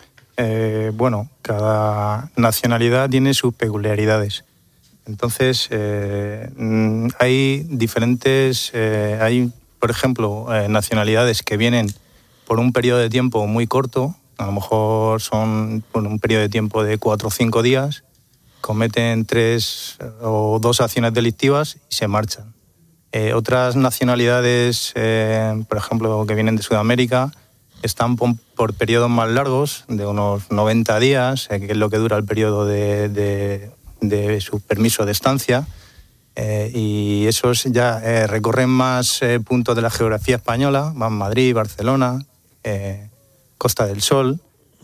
Eh, bueno, cada nacionalidad tiene sus peculiaridades. Entonces, eh, hay diferentes... Eh, hay, por ejemplo, eh, nacionalidades que vienen por un periodo de tiempo muy corto, a lo mejor son por un periodo de tiempo de cuatro o cinco días, cometen tres o dos acciones delictivas y se marchan. Eh, otras nacionalidades, eh, por ejemplo, que vienen de Sudamérica, están por, por periodos más largos, de unos noventa días, eh, que es lo que dura el periodo de, de, de su permiso de estancia, eh, y esos ya eh, recorren más eh, puntos de la geografía española, van Madrid, Barcelona, Eh, Costa del Sol,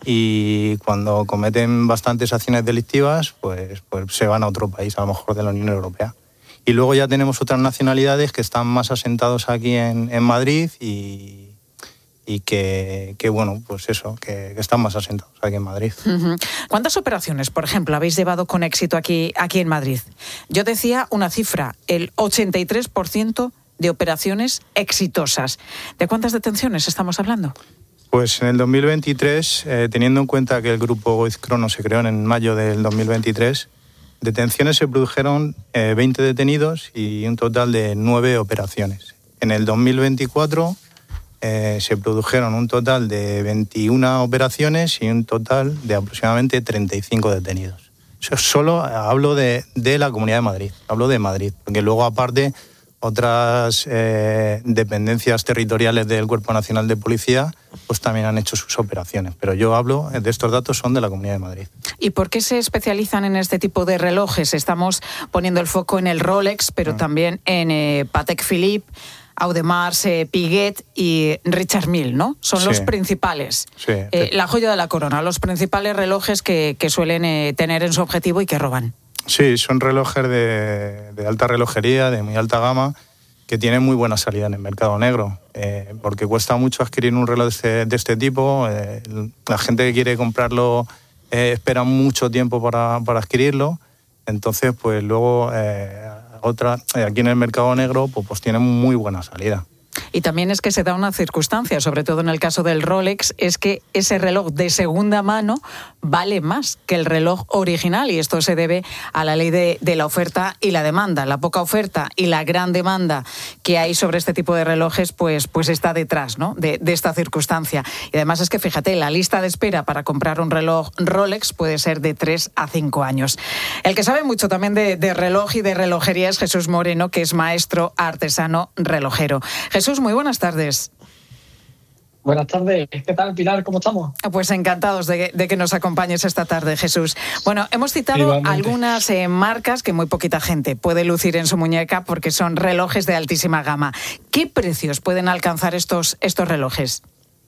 y cuando cometen bastantes acciones delictivas pues, pues se van a otro país, a lo mejor de la Unión Europea. Y luego ya tenemos otras nacionalidades que están más asentados aquí en, en Madrid y, y que, que, bueno, pues eso, que, que están más asentados aquí en Madrid. Uh-huh. ¿Cuántas operaciones, por ejemplo, habéis llevado con éxito aquí, aquí en Madrid? Yo decía una cifra, el ochenta y tres por ciento de operaciones exitosas. ¿De cuántas detenciones estamos hablando? Pues en el dos mil veintitrés, eh, teniendo en cuenta que el grupo Cronos se creó en mayo del dos mil veintitrés, detenciones se produjeron eh, veinte detenidos y un total de nueve operaciones. En el dos mil veinticuatro eh, se produjeron un total de veintiuna operaciones y un total de aproximadamente treinta y cinco detenidos. Eso solo hablo de, de la Comunidad de Madrid, hablo de Madrid, porque luego aparte otras eh, dependencias territoriales del Cuerpo Nacional de Policía pues también han hecho sus operaciones, pero yo hablo de estos datos, son de la Comunidad de Madrid. ¿Y por qué se especializan en este tipo de relojes? Estamos poniendo el foco en el Rolex, pero ah. también en eh, Patek Philippe, Audemars, eh, Piguet y Richard Mille, ¿no? Son sí. los principales. Sí. Eh, la joya de la corona, los principales relojes que, que suelen eh, tener en su objetivo y que roban. Sí, son relojes de, de alta relojería, de muy alta gama, que tienen muy buena salida en el mercado negro, eh, porque cuesta mucho adquirir un reloj de este, de este tipo. Eh, la gente que quiere comprarlo eh, espera mucho tiempo para, para adquirirlo, entonces pues luego eh, otra, eh, aquí en el mercado negro pues, pues tienen muy buena salida. Y también es que se da una circunstancia, sobre todo en el caso del Rolex, es que ese reloj de segunda mano vale más que el reloj original, y esto se debe a la ley de, de la oferta y la demanda. La poca oferta y la gran demanda que hay sobre este tipo de relojes pues, pues está detrás, ¿no? de, de esta circunstancia. Y además es que, fíjate, la lista de espera para comprar un reloj Rolex puede ser de tres a cinco años. El que sabe mucho también de, de reloj y de relojería es Jesús Moreno, que es maestro artesano relojero. Jesús, muy buenas tardes. Buenas tardes. ¿Qué tal, Pilar? ¿Cómo estamos? Pues encantados de, de que nos acompañes esta tarde, Jesús. Bueno, hemos citado Igualmente. algunas eh, marcas que muy poquita gente puede lucir en su muñeca porque son relojes de altísima gama. ¿Qué precios pueden alcanzar estos, estos relojes?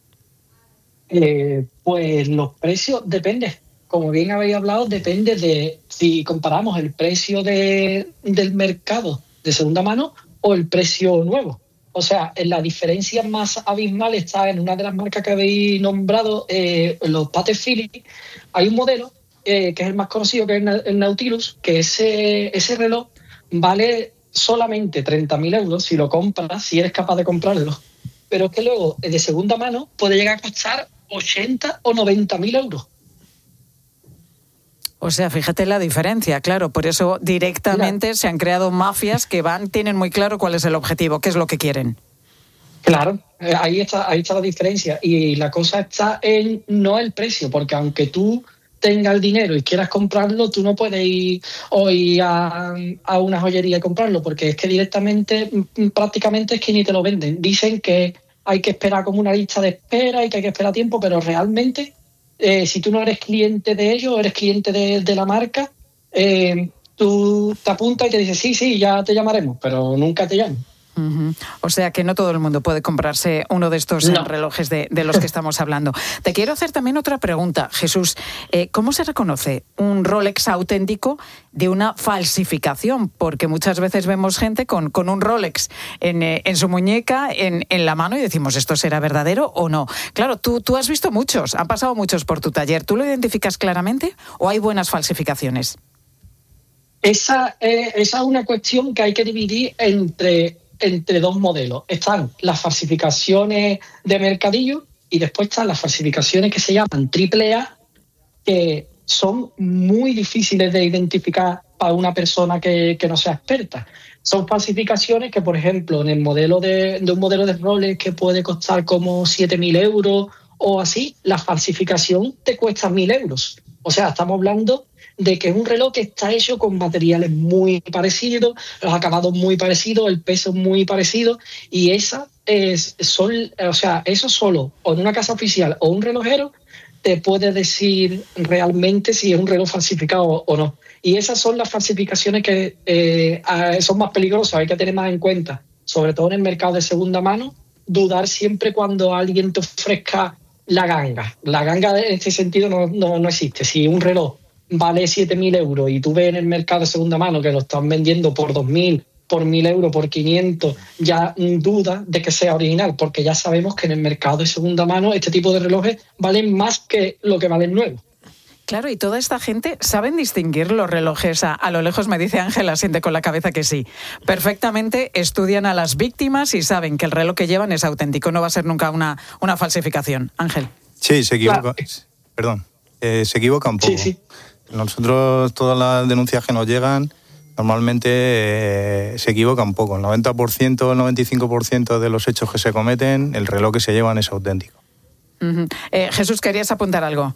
Eh, pues los precios depende. Como bien habéis hablado, depende de si comparamos el precio de, del mercado de segunda mano o el precio nuevo. O sea, la diferencia más abismal está en una de las marcas que habéis nombrado, eh, los Patek Philippe. Hay un modelo eh, que es el más conocido, que es el Nautilus, que ese, ese reloj vale solamente treinta mil euros si lo compras, si eres capaz de comprarlo. Pero es que luego, de segunda mano, puede llegar a costar ochenta o noventa mil euros. O sea, fíjate la diferencia, claro, por eso directamente claro. se han creado mafias que van, tienen muy claro cuál es el objetivo, qué es lo que quieren. Claro, ahí está, ahí está la diferencia, y la cosa está en no el precio, porque aunque tú tengas el dinero y quieras comprarlo, tú no puedes ir hoy a, a una joyería y comprarlo, porque es que directamente, prácticamente es que ni te lo venden. Dicen que hay que esperar como una lista de espera y que hay que esperar tiempo, pero realmente... Eh, si tú no eres cliente de ellos, eres cliente de, de la marca, eh, tú te apuntas y te dices, sí, sí, ya te llamaremos, pero nunca te llaman. Uh-huh. O sea que no todo el mundo puede comprarse uno de estos no. relojes de, de los que estamos hablando. Te quiero hacer también otra pregunta, Jesús. Eh, ¿Cómo se reconoce un Rolex auténtico de una falsificación? Porque muchas veces vemos gente con, con un Rolex en, eh, en su muñeca, en, en la mano, y decimos, ¿esto será verdadero o no? Claro, tú, tú has visto muchos, han pasado muchos por tu taller. ¿Tú lo identificas claramente o hay buenas falsificaciones? Esa, eh, esa es una cuestión que hay que dividir entre... entre dos modelos. Están las falsificaciones de mercadillo y después están las falsificaciones que se llaman triple A, que son muy difíciles de identificar para una persona que, que no sea experta. Son falsificaciones que, por ejemplo, en el modelo de, de un modelo de Rolex que puede costar como siete mil euros o así, la falsificación te cuesta mil euros. O sea, estamos hablando de que es un reloj que está hecho con materiales muy parecidos, los acabados muy parecidos, el peso muy parecido, y esa es, son, o sea, eso solo, o en una casa oficial o un relojero, te puede decir realmente si es un reloj falsificado o no. Y esas son las falsificaciones que eh, son más peligrosas, hay que tener más en cuenta, sobre todo en el mercado de segunda mano, dudar siempre cuando alguien te ofrezca la ganga. La ganga en este sentido no, no, no existe. Si un reloj vale siete mil euros y tú ves en el mercado de segunda mano que lo están vendiendo por dos mil, por mil euros, por quinientos, ya duda de que sea original, porque ya sabemos que en el mercado de segunda mano este tipo de relojes valen más que lo que valen nuevos. Claro, y toda esta gente saben distinguir los relojes. A, a lo lejos me dice Ángel, asiente con la cabeza que sí. Perfectamente estudian a las víctimas y saben que el reloj que llevan es auténtico, no va a ser nunca una, una falsificación. Ángel. Sí, se equivoca. Claro. Perdón, eh, se equivoca un poco. Sí, sí. Nosotros, todas las denuncias que nos llegan, normalmente eh, se equivoca un poco. El noventa por ciento, el noventa y cinco por ciento de los hechos que se cometen, el reloj que se llevan es auténtico. Uh-huh. Eh, Jesús, ¿querías apuntar algo?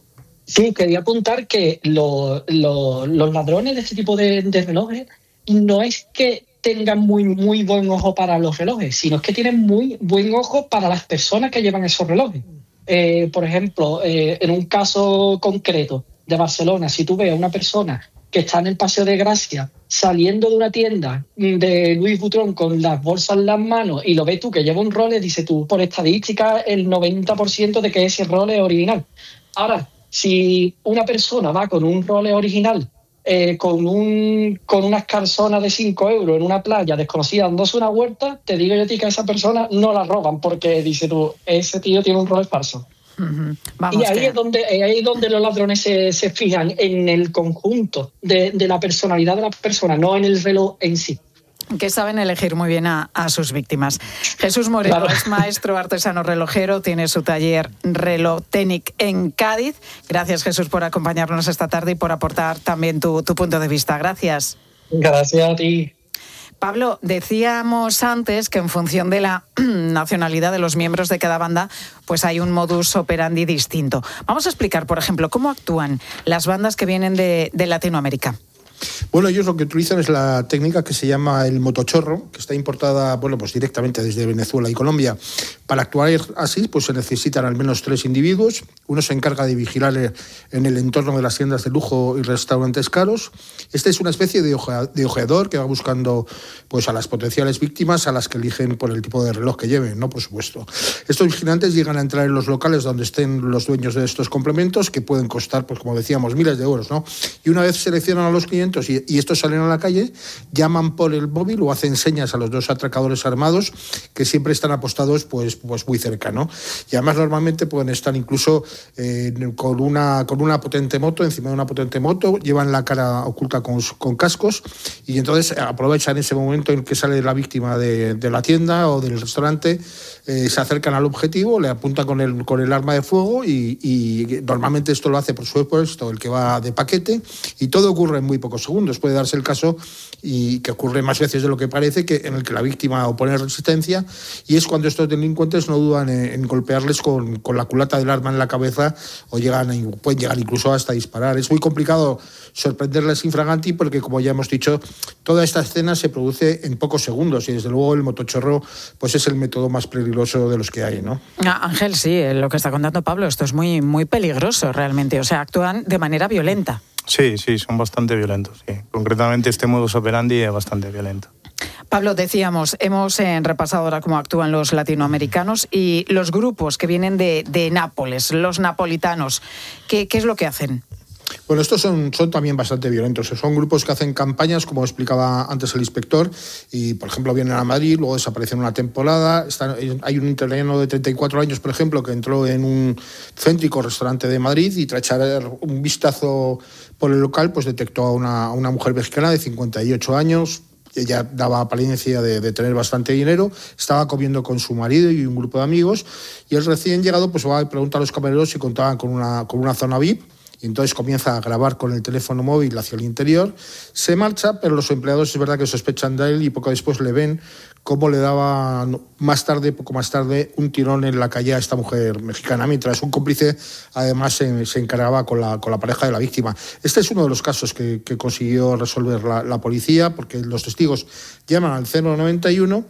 Sí, quería apuntar que lo, lo, los ladrones de este tipo de, de relojes no es que tengan muy, muy buen ojo para los relojes, sino es que tienen muy buen ojo para las personas que llevan esos relojes. Eh, por ejemplo, eh, en un caso concreto de Barcelona, si tú ves a una persona que está en el Paseo de Gracia saliendo de una tienda de Louis Vuitton con las bolsas en las manos y lo ves tú que lleva un Rolex, dices tú, por estadística, el noventa por ciento de que ese Rolex es original. Ahora, si una persona va con un Rolex original, eh, con un con unas calzonas de cinco euros en una playa desconocida dándose una vuelta, te digo yo a ti que a esa persona no la roban porque, dices tú, ese tío tiene un Rolex falso. Uh-huh. Vamos, y ahí que... es donde ahí es donde los ladrones se, se fijan en el conjunto de, de la personalidad de la persona, no en el reloj en sí. Que saben elegir muy bien a, a sus víctimas. Jesús Moreno claro. es maestro artesano relojero, tiene su taller Relotenic en Cádiz. Gracias, Jesús, por acompañarnos esta tarde y por aportar también tu, tu punto de vista. Gracias. Gracias a ti. Pablo, decíamos antes que en función de la nacionalidad de los miembros de cada banda, pues hay un modus operandi distinto. Vamos a explicar, por ejemplo, cómo actúan las bandas que vienen de, de Latinoamérica. Bueno, ellos lo que utilizan es la técnica que se llama el motochorro, que está importada, bueno, pues directamente desde Venezuela y Colombia. Para actuar así, pues se necesitan al menos tres individuos. Uno se encarga de vigilar en el entorno de las tiendas de lujo y restaurantes caros. Este es una especie de, oje, de ojeador que va buscando, pues, a las potenciales víctimas, a las que eligen por el tipo de reloj que lleven, ¿no? Por supuesto. Estos vigilantes llegan a entrar en los locales donde estén los dueños de estos complementos, que pueden costar, pues como decíamos, miles de euros, ¿no? Y una vez seleccionan a los clientes y, y estos salen a la calle, llaman por el móvil o hacen señas a los dos atracadores armados que siempre están apostados pues, pues muy cerca, ¿no? Y además normalmente pueden estar incluso eh, con, una, con una potente moto, encima de una potente moto, llevan la cara oculta con, con cascos y entonces aprovechan ese momento en que sale la víctima de, de la tienda o del restaurante, eh, se acercan al objetivo, le apuntan con el, con el arma de fuego y, y normalmente esto lo hace por supuesto el que va de paquete y todo ocurre en muy pocos segundos. Puede darse el caso, y que ocurre más veces de lo que parece, que en el que la víctima opone resistencia, y es cuando estos delincuentes no dudan en, en golpearles con, con la culata del arma en la cabeza o llegan a, pueden llegar incluso hasta disparar. Es muy complicado sorprenderles infraganti porque, como ya hemos dicho, toda esta escena se produce en pocos segundos y desde luego el motochorro pues es el método más peligroso de los que hay, ¿no? Ah, Ángel, sí, lo que está contando Pablo, esto es muy, muy peligroso realmente, o sea, actúan de manera violenta. Sí, sí, son bastante violentos. Sí. Concretamente este modus operandi es bastante violento. Pablo, decíamos, hemos eh, repasado ahora cómo actúan los latinoamericanos y los grupos que vienen de, de Nápoles, los napolitanos. ¿Qué, qué es lo que hacen? Bueno, estos son, son también bastante violentos. Son grupos que hacen campañas, como explicaba antes el inspector, y, por ejemplo, vienen a Madrid, luego desaparecen una temporada. Están, hay un italiano de treinta y cuatro años, por ejemplo, que entró en un céntrico restaurante de Madrid y, tras echar un vistazo por el local, pues detectó a una, a una mujer mexicana de cincuenta y ocho años. Ella daba apariencia de, de tener bastante dinero, estaba comiendo con su marido y un grupo de amigos, y el recién llegado pues va a preguntar a los camareros si contaban con una, con una zona V I P. Y entonces comienza a grabar con el teléfono móvil hacia el interior, se marcha, pero los empleados es verdad que sospechan de él y poco después le ven cómo le daba más tarde, poco más tarde, un tirón en la calle a esta mujer mexicana, mientras un cómplice además se, se encargaba con la, con la pareja de la víctima. Este es uno de los casos que, que consiguió resolver la, la policía, porque los testigos llaman al cero noventa y uno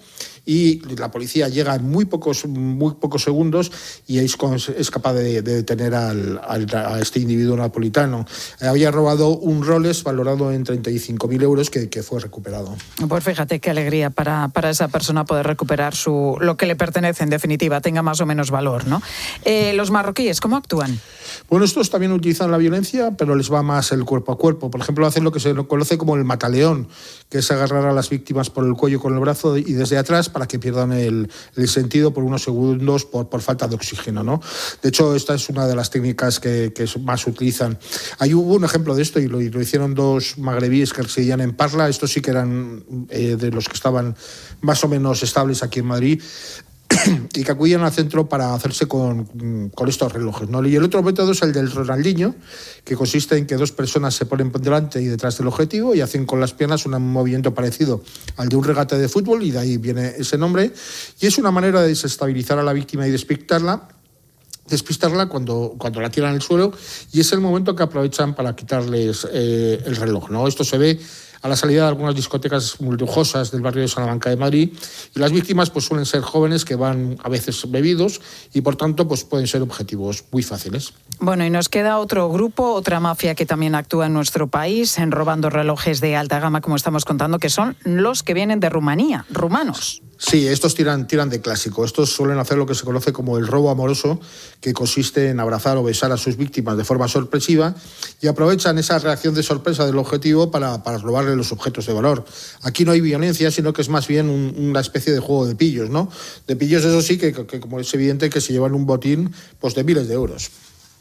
y la policía llega en muy pocos, muy pocos segundos y es, es capaz de, de detener al, al, a este individuo napolitano. Había robado un Rolex valorado en treinta y cinco mil euros que, que fue recuperado. Pues fíjate qué alegría para, para esa persona poder recuperar su, lo que le pertenece, en definitiva, tenga más o menos valor, ¿no? Eh, los marroquíes, ¿cómo actúan? Bueno, estos también utilizan la violencia, pero les va más el cuerpo a cuerpo. Por ejemplo, hacen lo que se conoce como el mataleón, que es agarrar a las víctimas por el cuello con el brazo y desde atrás para que pierdan el, el sentido por unos segundos por, por falta de oxígeno, ¿no? De hecho, esta es una de las técnicas que, que más utilizan. Ahí hubo un ejemplo de esto y lo, y lo hicieron dos magrebíes que residían en Parla. Estos sí que eran eh, de los que estaban más o menos estables aquí en Madrid. y que acudían al centro para hacerse con, con estos relojes, ¿no? Y el otro método es el del Ronaldinho, que consiste en que dos personas se ponen por delante y detrás del objetivo y hacen con las piernas un movimiento parecido al de un regate de fútbol, y de ahí viene ese nombre, y es una manera de desestabilizar a la víctima y despistarla, despistarla cuando, cuando la tiran al suelo, y es el momento que aprovechan para quitarles eh, el reloj, ¿no? Esto se ve a la salida de algunas discotecas muy lujosas del barrio de Salamanca de Madrid, y las víctimas pues suelen ser jóvenes que van a veces bebidos y por tanto pues pueden ser objetivos muy fáciles. Bueno, y nos queda otro grupo, otra mafia que también actúa en nuestro país, en robando relojes de alta gama, como estamos contando, que son los que vienen de Rumanía, rumanos. Sí, estos tiran, tiran de clásico. Estos suelen hacer lo que se conoce como el robo amoroso, que consiste en abrazar o besar a sus víctimas de forma sorpresiva, y aprovechan esa reacción de sorpresa del objetivo para, para robarle los objetos de valor. Aquí no hay violencia, sino que es más bien un, una especie de juego de pillos, ¿no? De pillos, eso sí, que, que como es evidente que se llevan un botín pues, de miles de euros.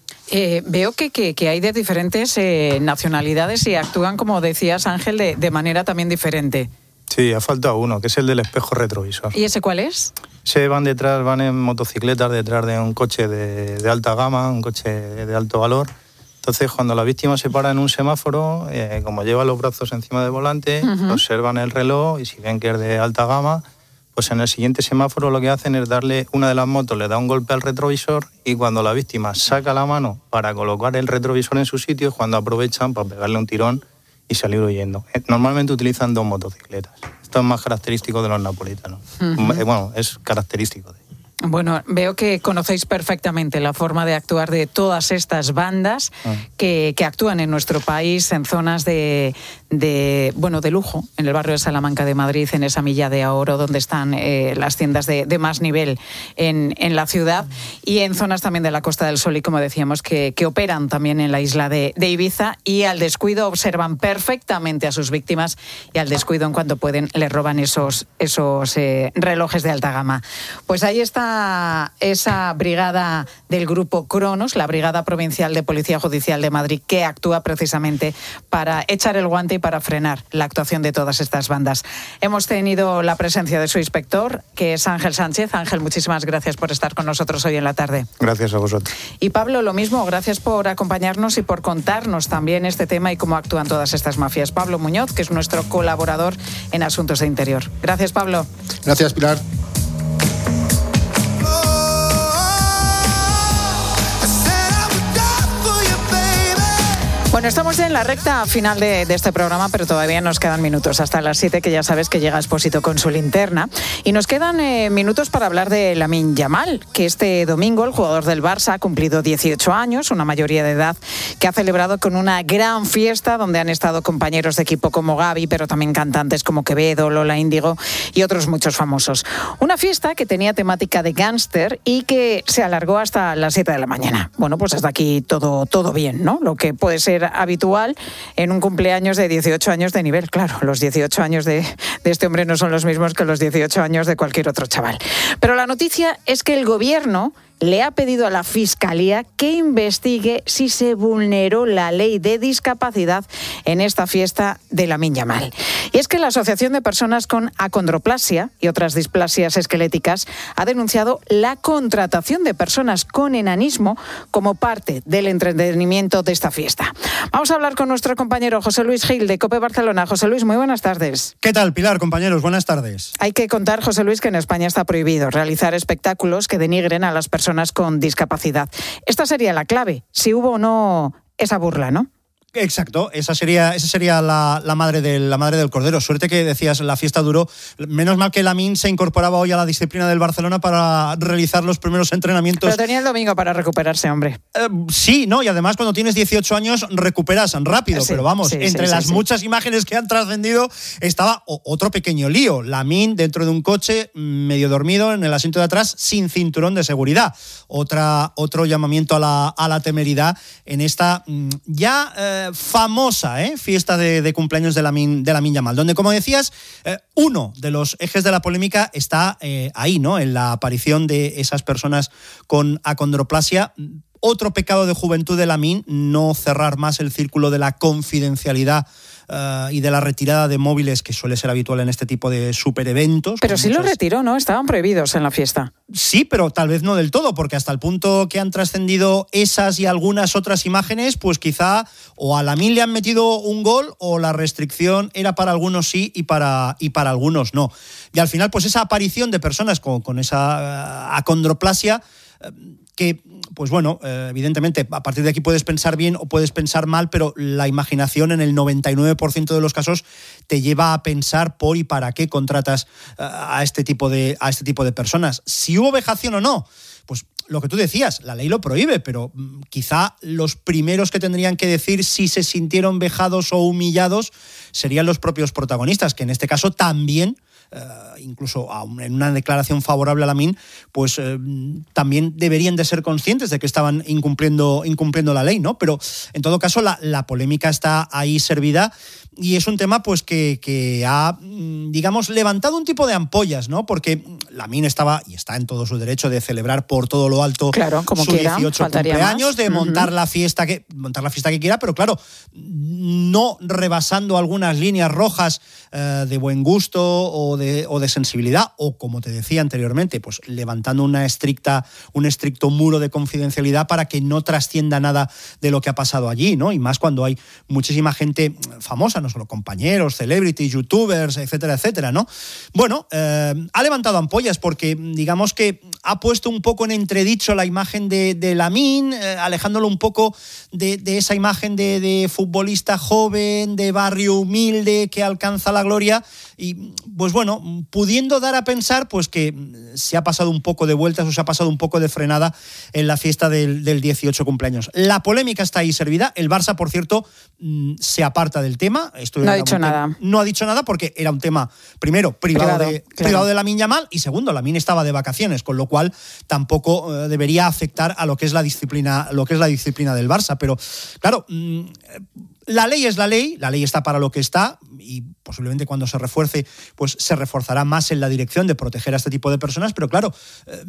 Eh, veo que, que, que hay de diferentes eh, nacionalidades y actúan, como decías, Ángel, de, de manera también diferente. Sí, ha faltado uno, que es el del espejo retrovisor. ¿Y ese cuál es? Se van detrás, van en motocicletas detrás de un coche de, de alta gama, un coche de alto valor. Entonces, cuando la víctima se para en un semáforo, eh, como lleva los brazos encima del volante, uh-huh. observan el reloj y si ven que es de alta gama, pues en el siguiente semáforo lo que hacen es darle, una de las motos le da un golpe al retrovisor, y cuando la víctima saca la mano para colocar el retrovisor en su sitio es cuando aprovechan para pegarle un tirón y salir huyendo. Normalmente utilizan dos motocicletas. Esto es más característico de los napolitanos. Uh-huh. Bueno, es característico de Bueno, veo que conocéis perfectamente la forma de actuar de todas estas bandas uh-huh. que, que actúan en nuestro país en zonas de, de, bueno, de lujo, en el barrio de Salamanca de Madrid, en esa milla de oro donde están eh, las tiendas de, de más nivel en, en la ciudad, y en zonas también de la Costa del Sol y, como decíamos, que, que operan también en la isla de, de Ibiza, y al descuido observan perfectamente a sus víctimas, y al descuido, en cuanto pueden, les roban esos, esos eh, relojes de alta gama. Pues ahí está esa brigada del Grupo Cronos, la Brigada Provincial de Policía Judicial de Madrid, que actúa precisamente para echar el guante y para frenar la actuación de todas estas bandas. Hemos tenido la presencia de su inspector, que es Ángel Sánchez. Ángel, muchísimas gracias por estar con nosotros hoy en la tarde. Gracias a vosotros. Y Pablo, lo mismo, gracias por acompañarnos y por contarnos también este tema y cómo actúan todas estas mafias. Pablo Muñoz, que es nuestro colaborador en Asuntos de Interior. Gracias, Pablo. Gracias, Pilar. Bueno, estamos en la recta final de, de este programa, pero todavía nos quedan minutos hasta las siete, que ya sabes que llega Expósito con su linterna. Y nos quedan eh, minutos para hablar de Lamine Yamal, que este domingo el jugador del Barça ha cumplido dieciocho años, una mayoría de edad que ha celebrado con una gran fiesta donde han estado compañeros de equipo como Gavi, pero también cantantes como Quevedo, Lola Índigo y otros muchos famosos. Una fiesta que tenía temática de gángster y que se alargó hasta las siete de la mañana. Bueno, pues hasta aquí todo, todo bien, ¿no? Lo que puede ser habitual en un cumpleaños de dieciocho años de nivel. Claro, los dieciocho años de, de este hombre no son los mismos que los dieciocho años de cualquier otro chaval. Pero la noticia es que el gobierno le ha pedido a la Fiscalía que investigue si se vulneró la ley de discapacidad en esta fiesta de Lamine Yamal. Y es que la Asociación de Personas con Acondroplasia y otras displasias esqueléticas ha denunciado la contratación de personas con enanismo como parte del entretenimiento de esta fiesta. Vamos a hablar con nuestro compañero José Luis Gil de COPE Barcelona. José Luis, muy buenas tardes. ¿Qué tal, Pilar, compañeros? Buenas tardes. Hay que contar, José Luis, que en España está prohibido realizar espectáculos que denigren a las personas con discapacidad. Esta sería la clave, si hubo o no esa burla, ¿no? Exacto, esa sería, esa sería la, la, madre del, la madre del cordero. Suerte que decías, la fiesta duró. Menos mal que Lamine se incorporaba hoy a la disciplina del Barcelona para realizar los primeros entrenamientos. Pero tenía el domingo para recuperarse, hombre. Eh, sí, ¿no? Y además cuando tienes dieciocho años recuperas rápido. Sí, pero vamos, sí, entre sí, las sí, muchas sí. imágenes que han trascendido estaba otro pequeño lío. Lamine dentro de un coche, medio dormido en el asiento de atrás, sin cinturón de seguridad. Otra, otro llamamiento a la, a la temeridad en esta ya... Eh, famosa ¿eh? fiesta de, de cumpleaños de Lamine, de Lamine Yamal, donde, como decías, eh, uno de los ejes de la polémica está eh, ahí, ¿no? En la aparición de esas personas con acondroplasia. Otro pecado de juventud de Lamine, no cerrar más el círculo de la confidencialidad uh, y de la retirada de móviles, que suele ser habitual en este tipo de supereventos. Pero sí muchas... lo retiró, ¿no? Estaban prohibidos en la fiesta. Sí, pero tal vez no del todo, porque hasta el punto que han trascendido esas y algunas otras imágenes, pues quizá o a Lamine le han metido un gol o la restricción era para algunos sí y para, y para algunos no. Y al final, pues esa aparición de personas con, con esa uh, acondroplasia, uh, que, pues bueno, eh, evidentemente a partir de aquí puedes pensar bien o puedes pensar mal, pero la imaginación en el noventa y nueve por ciento de los casos te lleva a pensar por y para qué contratas uh, a este tipo de, a este tipo de personas. Si hubo vejación o no, pues lo que tú decías, la ley lo prohíbe, pero mm, quizá los primeros que tendrían que decir si se sintieron vejados o humillados serían los propios protagonistas, que en este caso también, Uh, incluso en una declaración favorable a Lamine, pues eh, también deberían de ser conscientes de que estaban incumpliendo, incumpliendo la ley, ¿no? Pero en todo caso la, la polémica está ahí servida y es un tema pues que, que ha, digamos, levantado un tipo de ampollas, ¿no? Porque Lamine estaba y está en todo su derecho de celebrar por todo lo alto, claro, como su quiera, dieciocho cumpleaños, más. de montar uh-huh. la fiesta que montar la fiesta que quiera, pero claro, no rebasando algunas líneas rojas eh, de buen gusto o de, o de sensibilidad, o como te decía anteriormente, pues levantando una estricta, un estricto muro de confidencialidad para que no trascienda nada de lo que ha pasado allí, ¿no? Y más cuando hay muchísima gente famosa, no solo compañeros, celebrities, youtubers, etcétera, etcétera, ¿no? Bueno, eh, ha levantado ampollas porque, digamos que ha puesto un poco en entredicho la imagen de, de Lamine, eh, alejándolo un poco de, de esa imagen de, de futbolista joven, de barrio humilde, que alcanza la gloria, y pues bueno, pudiendo dar a pensar pues que se ha pasado un poco de vueltas o se ha pasado un poco de frenada en la fiesta del, del dieciocho cumpleaños. La polémica está ahí servida. El Barça, por cierto, se aparta del tema. Esto no ha dicho nada. Tema, no ha dicho nada porque era un tema, primero, privado, privado de, claro. privado de Lamine Yamal, y segundo, Lamine estaba de vacaciones, con lo cual tampoco eh, debería afectar a lo que es la disciplina, lo que es la disciplina del Barça. Pero claro, mmm, la ley es la ley, la ley está para lo que está, y posiblemente cuando se refuerce, pues se reforzará más en la dirección de proteger a este tipo de personas, pero claro, eh,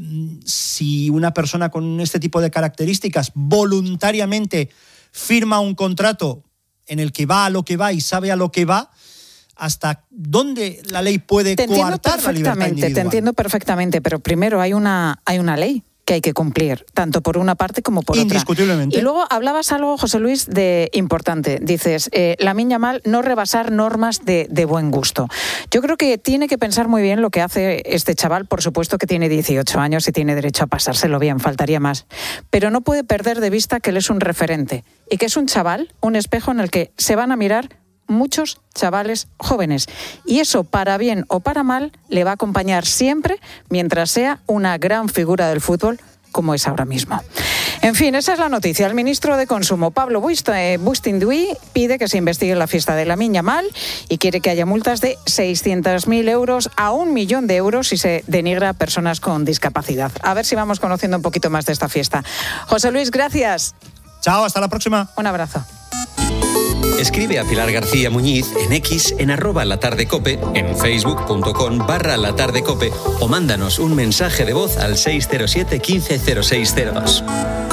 si una persona con este tipo de características voluntariamente firma un contrato en el que va a lo que va y sabe a lo que va, ¿hasta dónde la ley puede coartar la libertad individual? Te entiendo perfectamente, pero primero hay una, hay una ley que hay que cumplir, tanto por una parte como por Indiscutiblemente. otra. Y luego hablabas algo, José Luis, de importante. Dices, eh, Lamine Yamal, no rebasar normas de, de buen gusto. Yo creo que tiene que pensar muy bien lo que hace este chaval. Por supuesto que tiene dieciocho años y tiene derecho a pasárselo bien, faltaría más. Pero no puede perder de vista que él es un referente y que es un chaval, un espejo en el que se van a mirar muchos chavales jóvenes. Y eso, para bien o para mal, le va a acompañar siempre mientras sea una gran figura del fútbol como es ahora mismo. En fin, esa es la noticia. El ministro de Consumo, Pablo Bustinduy, pide que se investigue la fiesta de Lamine Yamal y quiere que haya multas de seiscientos mil euros a un millón de euros si se denigra a personas con discapacidad. A ver si vamos conociendo un poquito más de esta fiesta. José Luis, gracias. Chao, hasta la próxima. Un abrazo. Escribe a Pilar García Muñiz en X, en arroba latardecope, en facebook.com barra latardecope o mándanos un mensaje de voz al seis cero siete, quince cero seis cero dos.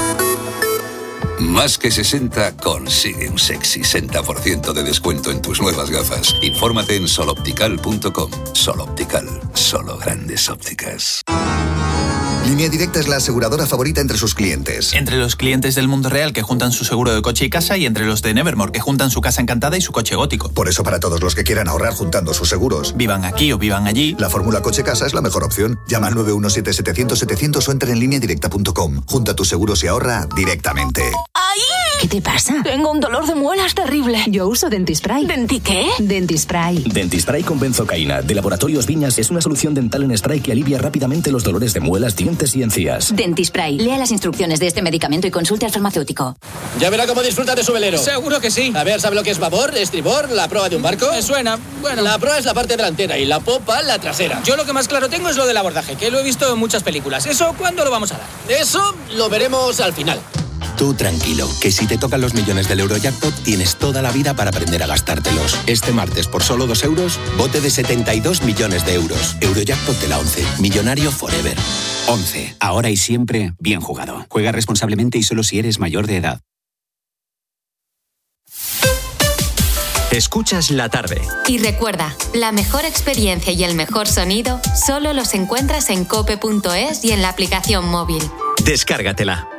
Más que sesenta consigue un sexy sesenta por ciento de descuento en tus nuevas gafas. Infórmate en soloptical punto com. Sol Optical, solo grandes ópticas. Línea Directa es la aseguradora favorita entre sus clientes. Entre los clientes del mundo real que juntan su seguro de coche y casa, y entre los de Nevermore que juntan su casa encantada y su coche gótico. Por eso, para todos los que quieran ahorrar juntando sus seguros, vivan aquí o vivan allí, la fórmula coche-casa es la mejor opción. Llama al nueve uno siete, setecientos, setecientos o entra en línea directa punto com. Junta tus seguros y ahorra directamente. ¡Ay! ¿Qué te pasa? Tengo un dolor de muelas terrible. Yo uso Dentispray. ¿Denti qué? Dentispray. Dentispray con benzocaína de Laboratorios Viñas es una solución dental en spray que alivia rápidamente los dolores de muelas, dientes y encías. Dentispray. Lea las instrucciones de este medicamento y consulte al farmacéutico. Ya verá cómo disfruta de su velero. Seguro que sí. A ver, ¿sabe lo que es babor, estribor, la proa de un barco? Me suena. Bueno. La proa es la parte delantera y la popa la trasera. Yo lo que más claro tengo es lo del abordaje, que lo he visto en muchas películas. ¿Eso cuándo lo vamos a dar? Eso lo veremos al final. Tú tranquilo, que si te tocan los millones del Eurojackpot tienes toda la vida para aprender a gastártelos. Este martes, por solo dos euros, bote de setenta y dos millones de euros. Eurojackpot de la once. Millonario forever. once. Ahora y siempre, bien jugado. Juega responsablemente y solo si eres mayor de edad. Escuchas la tarde. Y recuerda, la mejor experiencia y el mejor sonido solo los encuentras en cope punto es y en la aplicación móvil. Descárgatela.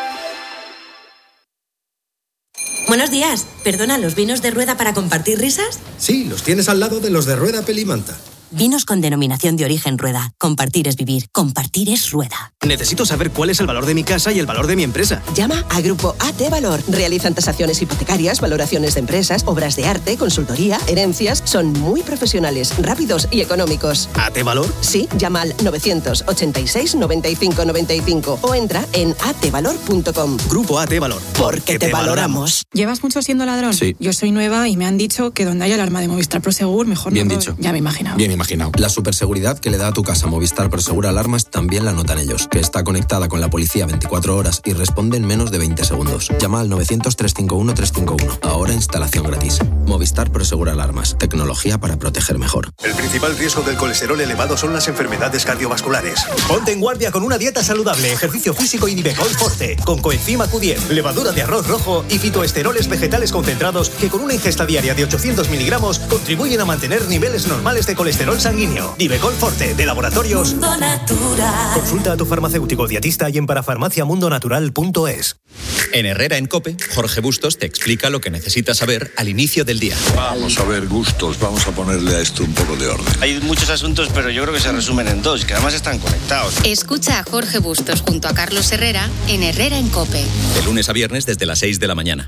Buenos días. ¿Perdona, los vinos de Rueda para compartir risas? Sí, los tienes al lado de los de Rueda Pelimanta. Vinos con denominación de origen Rueda. Compartir es vivir. Compartir es Rueda. Necesito saber cuál es el valor de mi casa y el valor de mi empresa. Llama a Grupo A T Valor. Realizan tasaciones hipotecarias, valoraciones de empresas, obras de arte, consultoría, herencias. Son muy profesionales, rápidos y económicos. ¿A T Valor? Sí, llama al novecientos ochenta y seis noventa y cinco noventa y cinco o entra en a t valor punto com. Grupo A T Valor. Porque te, te valoramos. ¿Llevas mucho siendo ladrón? Sí. Yo soy nueva y me han dicho que donde haya alarma de Movistar Prosegur, mejor Bien no. dicho. Ya me imaginaba. Bien imaginado. La superseguridad que le da a tu casa Movistar Prosegur Alarmas también la notan ellos, que está conectada con la policía veinticuatro horas y responde en menos de veinte segundos. Llama al novecientos, trescientos cincuenta y uno, trescientos cincuenta y uno. Ahora instalación gratis. Movistar Prosegur Alarmas. Tecnología para proteger mejor. El principal riesgo del colesterol elevado son las enfermedades cardiovasculares. Ponte en guardia con una dieta saludable, ejercicio físico y Nivecol Forte, con coenzima Q diez, levadura de arroz rojo y fitoesteroles vegetales concentrados que con una ingesta diaria de ochocientos miligramos contribuyen a mantener niveles normales de colesterol sanguíneo. Nivecol Forte, de Laboratorios Mundo Natural. Consulta a tu farmacéutico dietista y en parafarmaciamundonatural punto es. En Herrera en COPE, Jorge Bustos te explica lo que necesitas saber al inicio del día. Vamos a ver, Bustos, vamos a ponerle a esto un poco de orden. Hay muchos asuntos, pero yo creo que se resumen en dos, que además están conectados. Escucha a Jorge Bustos junto a Carlos Herrera en Herrera en COPE. De lunes a viernes desde las seis de la mañana.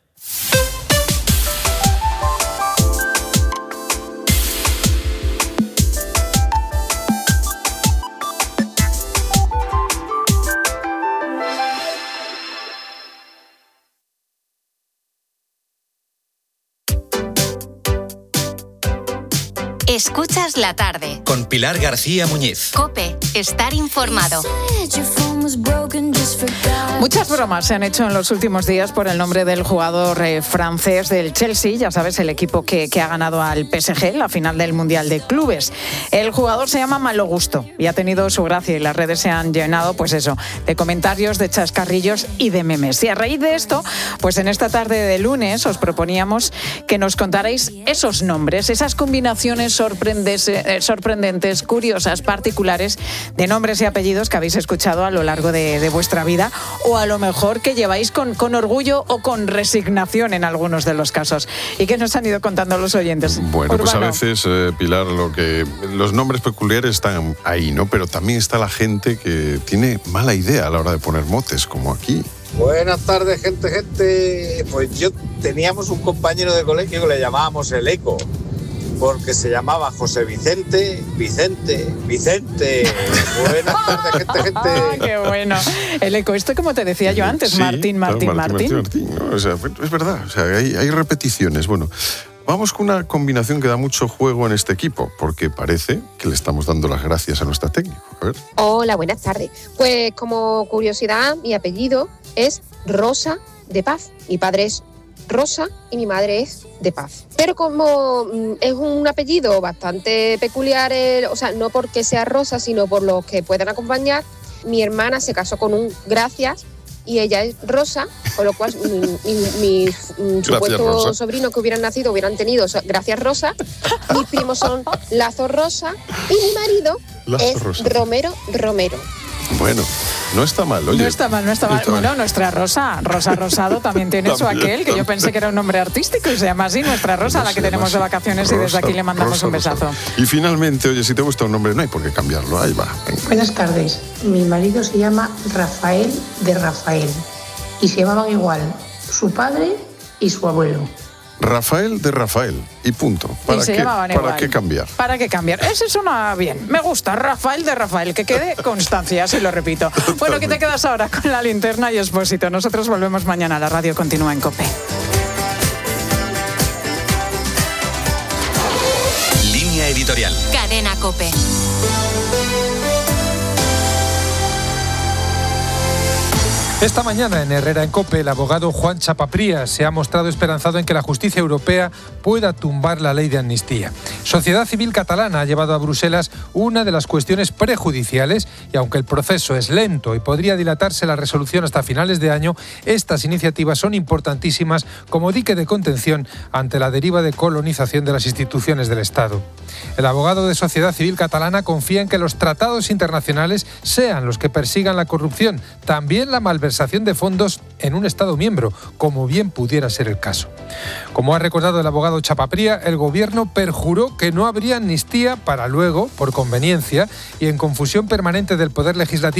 Escuchas la tarde. Con Pilar García Muñiz. COPE, estar informado. Muchas bromas se han hecho en los últimos días por el nombre del jugador eh, francés del Chelsea, ya sabes, el equipo que, que ha ganado al P S G la final del Mundial de Clubes. El jugador se llama Malo Gusto y ha tenido su gracia y las redes se han llenado, pues eso, de comentarios, de chascarrillos y de memes. Y a raíz de esto, pues en esta tarde de lunes os proponíamos que nos contarais esos nombres, esas combinaciones sorprendentes, curiosas, particulares de nombres y apellidos que habéis escuchado a lo largo de, de vuestra vida, o a lo mejor que lleváis con, con orgullo o con resignación en algunos de los casos, y que nos han ido contando los oyentes. Bueno, Urbano. Pues a veces, eh, Pilar, lo que los nombres peculiares están ahí, ¿no? Pero también está la gente que tiene mala idea a la hora de poner motes, como aquí. Buenas tardes, gente, gente. Pues yo teníamos un compañero de colegio que le llamábamos el Eco, porque se llamaba José Vicente, Vicente, Vicente. Buenas tardes, gente, gente. Ah, qué bueno. El Eco, esto como te decía yo antes, Sí, Martín, Martín, claro, Martín. Martín, Martín, ¿no? O sea, es verdad, o sea, hay, hay repeticiones. Bueno, vamos con una combinación que da mucho juego en este equipo, porque parece que le estamos dando las gracias a nuestra técnica. A ver. Hola, buenas tardes. Pues como curiosidad, mi apellido es Rosa de Paz. Mi padre es Rosa y mi madre es de Paz. Pero como mm, es un apellido bastante peculiar, eh, o sea, no porque sea Rosa, sino por los que puedan acompañar, mi hermana se casó con un Gracias y ella es Rosa, con lo cual mi, mi, mi, mi supuesto sobrino que hubieran nacido hubieran tenido Gracias Rosa, mis primos son Lazo Rosa y mi marido Lazo es Rosa. Romero Romero. Bueno, no está mal, oye. No está mal, no está mal. Bueno, nuestra Rosa, Rosa Rosado, también tiene también, su aquel, que también. Yo pensé que era un nombre artístico y se llama así, nuestra Rosa, no, la que tenemos de vacaciones Rosa, y desde aquí le mandamos Rosa, un besazo. Rosa. Y finalmente, oye, si te gusta un nombre, no hay por qué cambiarlo, ahí va. Venga. Buenas tardes, mi marido se llama Rafael de Rafael y se llamaban igual su padre y su abuelo. Rafael de Rafael y punto. ¿Para, y se qué, llamaban ¿para igual. qué cambiar? ¿Para qué cambiar? Ese suena bien. Me gusta. Rafael de Rafael. Que quede constancia, así lo repito. Bueno, ¿qué te quedas ahora con la linterna y Expósito? Nosotros volvemos mañana. La radio continúa en COPE. Línea editorial. Cadena COPE. Esta mañana en Herrera en COPE, el abogado Juan Chapaprías se ha mostrado esperanzado en que la justicia europea pueda tumbar la ley de amnistía. Sociedad Civil Catalana ha llevado a Bruselas una de las cuestiones prejudiciales y aunque el proceso es lento y podría dilatarse la resolución hasta finales de año, estas iniciativas son importantísimas como dique de contención ante la deriva de colonización de las instituciones del Estado. El abogado de Sociedad Civil Catalana confía en que los tratados internacionales sean los que persigan la corrupción, también la malversación de fondos en un Estado miembro, como bien pudiera ser el caso. Como ha recordado el abogado Chapapría, el Gobierno perjuró que no habría amnistía para luego, por conveniencia y en confusión permanente del Poder Legislativo,